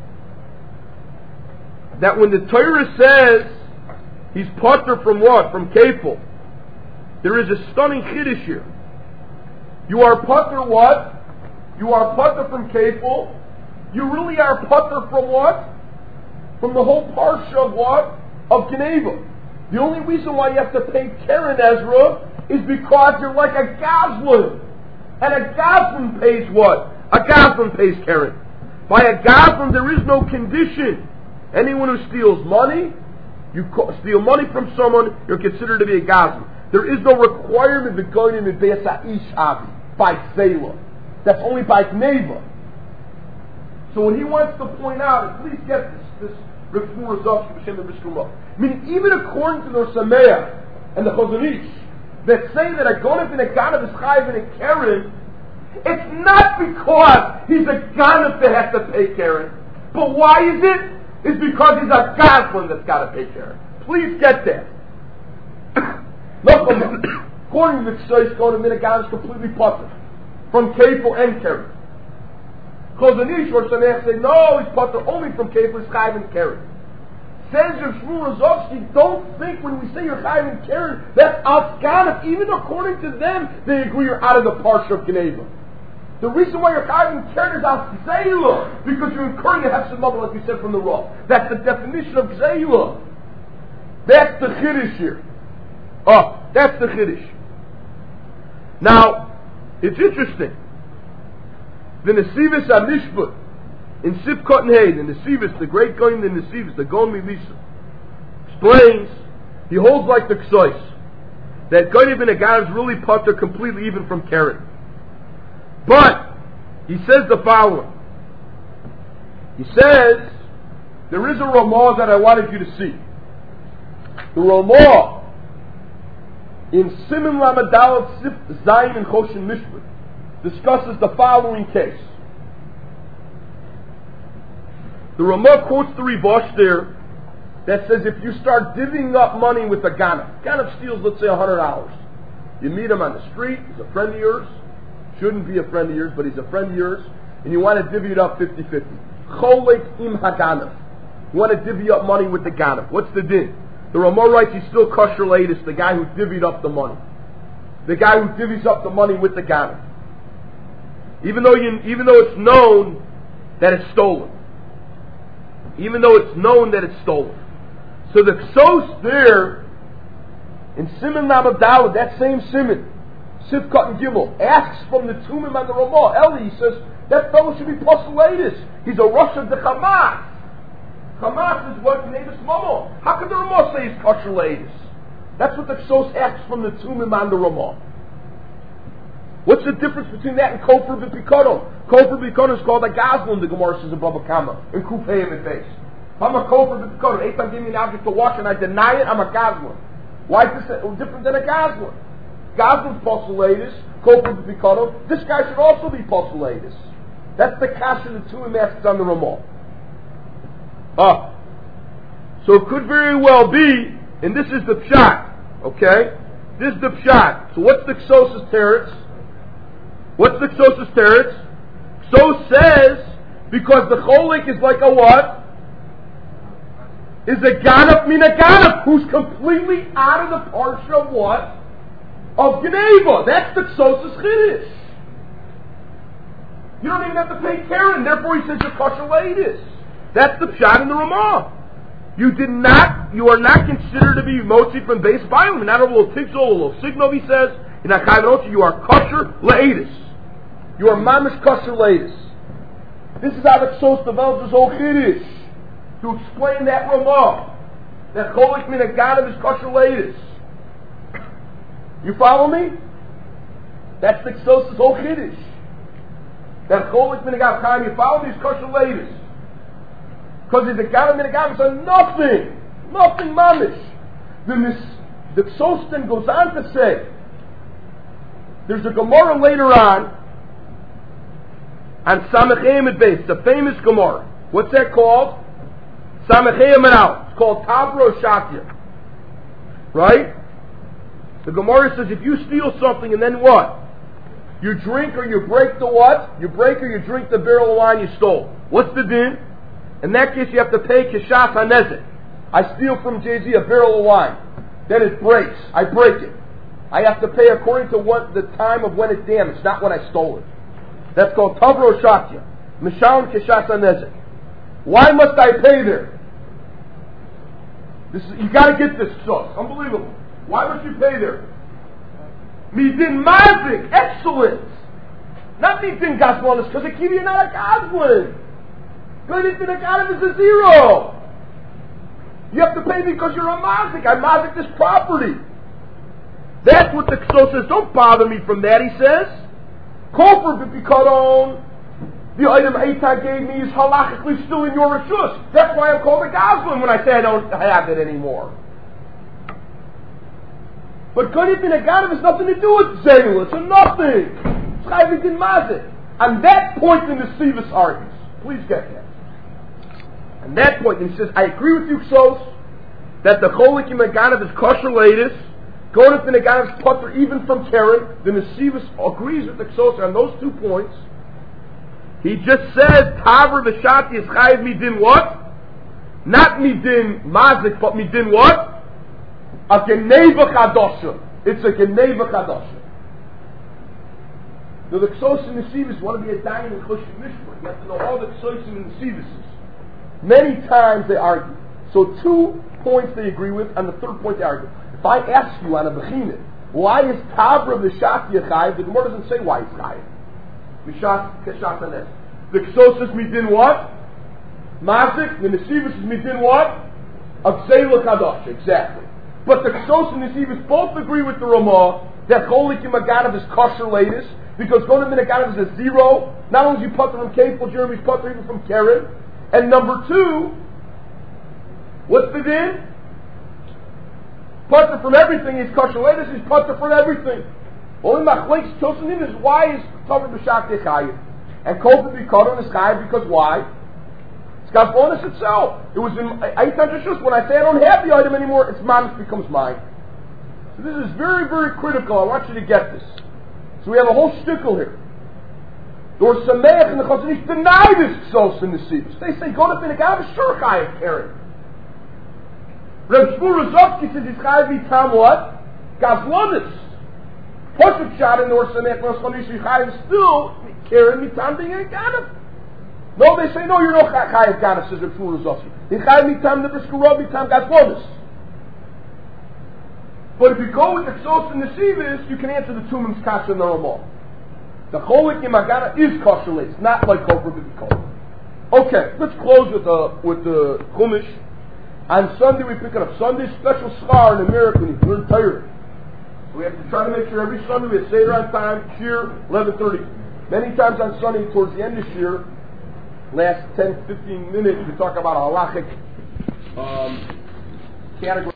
that when the Torah says he's Putter from what? From Kefil. There is a stunning chiddush here. You are Putter what? You are Putter from Kefil. You really are Putter from what? from the whole parsha of what? Of Geneva. The only reason why you have to pay Karen, Ezra, is because you're like a Goslin. And a Goslin pays what? A Goslin pays Karen. By a Goslin, there is no condition. Anyone who steals money, you steal money from someone, you're considered to be a Goslin. There is no requirement of going in the Be'asa Ish Avi, by Selah. That's only by Geneva. So what he wants to point out is, please get this, this Rifur Azov, Shem and Rishkumah. Meaning, even according to the Sameach and the Chazon Ish, that say that a Gonif and a Ganav is Chayiv and a Karen, it's not because he's a Ganav that has to pay Karen. But why is it? It's because he's a Goslin that's got to pay Karen. Please get that. According to the Kshosh, Gonif and a Ganav is completely putter from Kefil and Karen. Chazon Ish or Sameach say, no, he's putter only from Kefil, he's Chayiv and Karen. Says Rav Shmuel Rozovsky, don't think when we say you're Chayiv and Karen, that's Askanif. Even according to them, they agree you're out of the Parsha of Geneva. The reason why you're Chayiv and Karen is Aszeila, because you're incurring a hefsed mother, like we said from the Rav. That's the definition of Zeila. That's the Chiddush here. Oh, that's the Chiddush. Now, it's interesting. The Nesivus HaMishpat, in Sivkot and Hay, the Nesivus, the great Goyim, the Nesivus, the Gon Milisa, explains, he holds like the Ksois, that Goyim ben Agad is really putter completely even from Karen. But, he says the following. He says, there is a Ramah that I wanted you to see. The Ramah, in Siman Lamadal Sif Zayin and Choshen Mishpat, discusses the following case. The Ramah quotes the Ribosh there that says if you start divvying up money with a Ganav, Ganav steals, let's say, one hundred dollars. You meet him on the street, he's a friend of yours, shouldn't be a friend of yours, but he's a friend of yours, and you want to divvy it up fifty-fifty. Cholek im haganav. You want to divvy up money with the Ganav. What's the din? The Ramah writes he's still kosher latest, the guy who divvied up the money. The guy who divvies up the money with the Ganav. Even though you, even though it's known that it's stolen. Even though it's known that it's stolen. So the Ksos there, in Siman Namadalah, that same Siman, Sivkot and Gimel, asks from the Tumim and the Ramah, Eli, he says, that fellow should be Posulatus. He's a Rosh of the Hamas. Hamas is what Nevis Momo. How could the Ramah say he's Posulatus? That's what the Ksos asks from the Tumim and the Ramah. What's the difference between that and Kofar B'Pikono? Kofar B'Pikono is called a Goslin, the Gemara says in Baba Kama, in Kufayim and base. I'm a Kofar B'Pikono. Anytime give me an object to wash and I deny it, I'm a Goslin. Why is this different than a Goslin? Goslin's Posulatus, Kofar B'Pikono. This guy should also be Posulatus. That's the kasha the two masks on the Ramah. Ah. So it could very well be, and this is the Pshat, okay? This is the Pshat. So what's the Ksos' teretz? What's the Ksos' teretz? Ksos says, because the Cholek is like a what? Is a Ganaf min a Ganaf, who's completely out of the parsha of what? Of Geneva. That's the Ksos' Chiddush. You don't even have to pay Karen, therefore he says you're kosher ladies. That's the Pshat in the Ramah. You did not, you are not considered to be motzi from base biome. Not a little tigzol, a little signal, he says. You're not chayv, you are kosher ladies. You are mamish kosher ladies. This is how the Ksos develops his whole Chiddush. To explain that Ramah. That cholik min aganav is kosher ladies. You follow me? That's the Ksos' whole Chiddush. That cholik min aganav, you follow me, is kosher ladies. Because the Ganav min aganav are nothing. Nothing mamish. Then the Ksos then goes on to say, there's a Gemara later on, on Samachayim at base, the famous Gemara. What's that called? Samachayim out. It's called Tavro Shakya. Right? The Gemara says if you steal something and then what? You drink or you break the what? You break or you drink the barrel of wine you stole. What's the din? In that case you have to pay Kishas HaNezek. I steal from Jay-Z a barrel of wine. Then it breaks. I break it. I have to pay according to what the time of when it damaged, not when I stole it. That's called Tavro Shakya. Mishal Kishas HaNezek. Why must I pay there? This is, you got to get this stuff. Unbelievable. Why must you pay there? Midin mazik, excellent. Not midin gazlonis, because a kivi not a gazlin. Good midin aganim is a zero. You have to pay because you're a mazik. I mazik this property. That's what the Kso says. Don't bother me from that, he says. Kofer b'pikadon. The item Eitan gave me is halachically still in your reshus. That's why I'm called a gazlin when I say I don't have it anymore. But Kodyat bin Aganim has nothing to do with Zayul. It's a nothing. It's Chayvit in Mazik. On that point in the Sivas argues. Please get that. On that point, and he says, I agree with you, Ksos, that the Cholik in Aganim is kosher latest. Kodyat bin Aganim is putter even from Karen. Then the Sivas agrees with the Ksos on those two points. He just says, Taver v'shati is Chayiv midin what? Not midin Mazik, but midin what? A geneva chadosha. It's a geneva chadosha. Now the Ksos and the Sivas want to be a dying in Chush Mishmar. You have to know all the Ksos and the Sivas. Many times they argue. So two points they agree with, and the third point they argue. If I ask you on a Bechinit, why is Tavra v'shati Chayiv? The Gemara doesn't say why it's Chayiv. Mishat keshat anes. The Ksos says midin what? Mazik. And the Sivas says midin what? Avzela chadosha. Exactly. But the Ksos and the Sivas both agree with the Ramah that Cholik in Aganav is kosher latest because Kodyat bin Aganav is a zero. Not only is he putter from Kefil, Jeremy's putter even from Karen. And number two, what's the din? Putter from everything is kosher latest. He's putter from everything. Only Machlekes Tosanim is why is Taver b'shati Chayiv and Kofa b'Kadon is Chayiv because why? It's got bonus itself. It was in Eitan Reshus. When I say I don't have the item anymore, its mamis becomes mine. So this is very, very critical. I want you to get this. So we have a whole shtickle here. The Or Sameach and the Chazon Ish deny this Ksos in the Sivas. They say Kodyat bin Aganim is sure Chayiv Karen. Reb Shmuel Rozovsky says he's Chayiv Mitam what? Gazlonis. Poshut shot in the Or Sameach and the Chazon Ish Chayiv still Karen Mitam bin Aganim. No, they say, no, you're no Chayiv Ganav, says Reb Shmuel Rozovsky. In Chayiv Mitam, the Briskarov Mitam Gazlonis. But if you go with the Ksos and the Sivas, you can answer the Tumim's Kasha and the Ramah. The Cholik in Agana is kosher. It's not like Kofer b'Kofer. Okay, let's close with the with the Chumash. On Sunday we pick it up. Sunday special schar in America when you learn Torah. So we have to try to make sure every Sunday we have Seder on time, Shir, eleven thirty. Many times on Sunday towards the end of Shir, last ten, fifteen minutes, we talk about halachic um, category.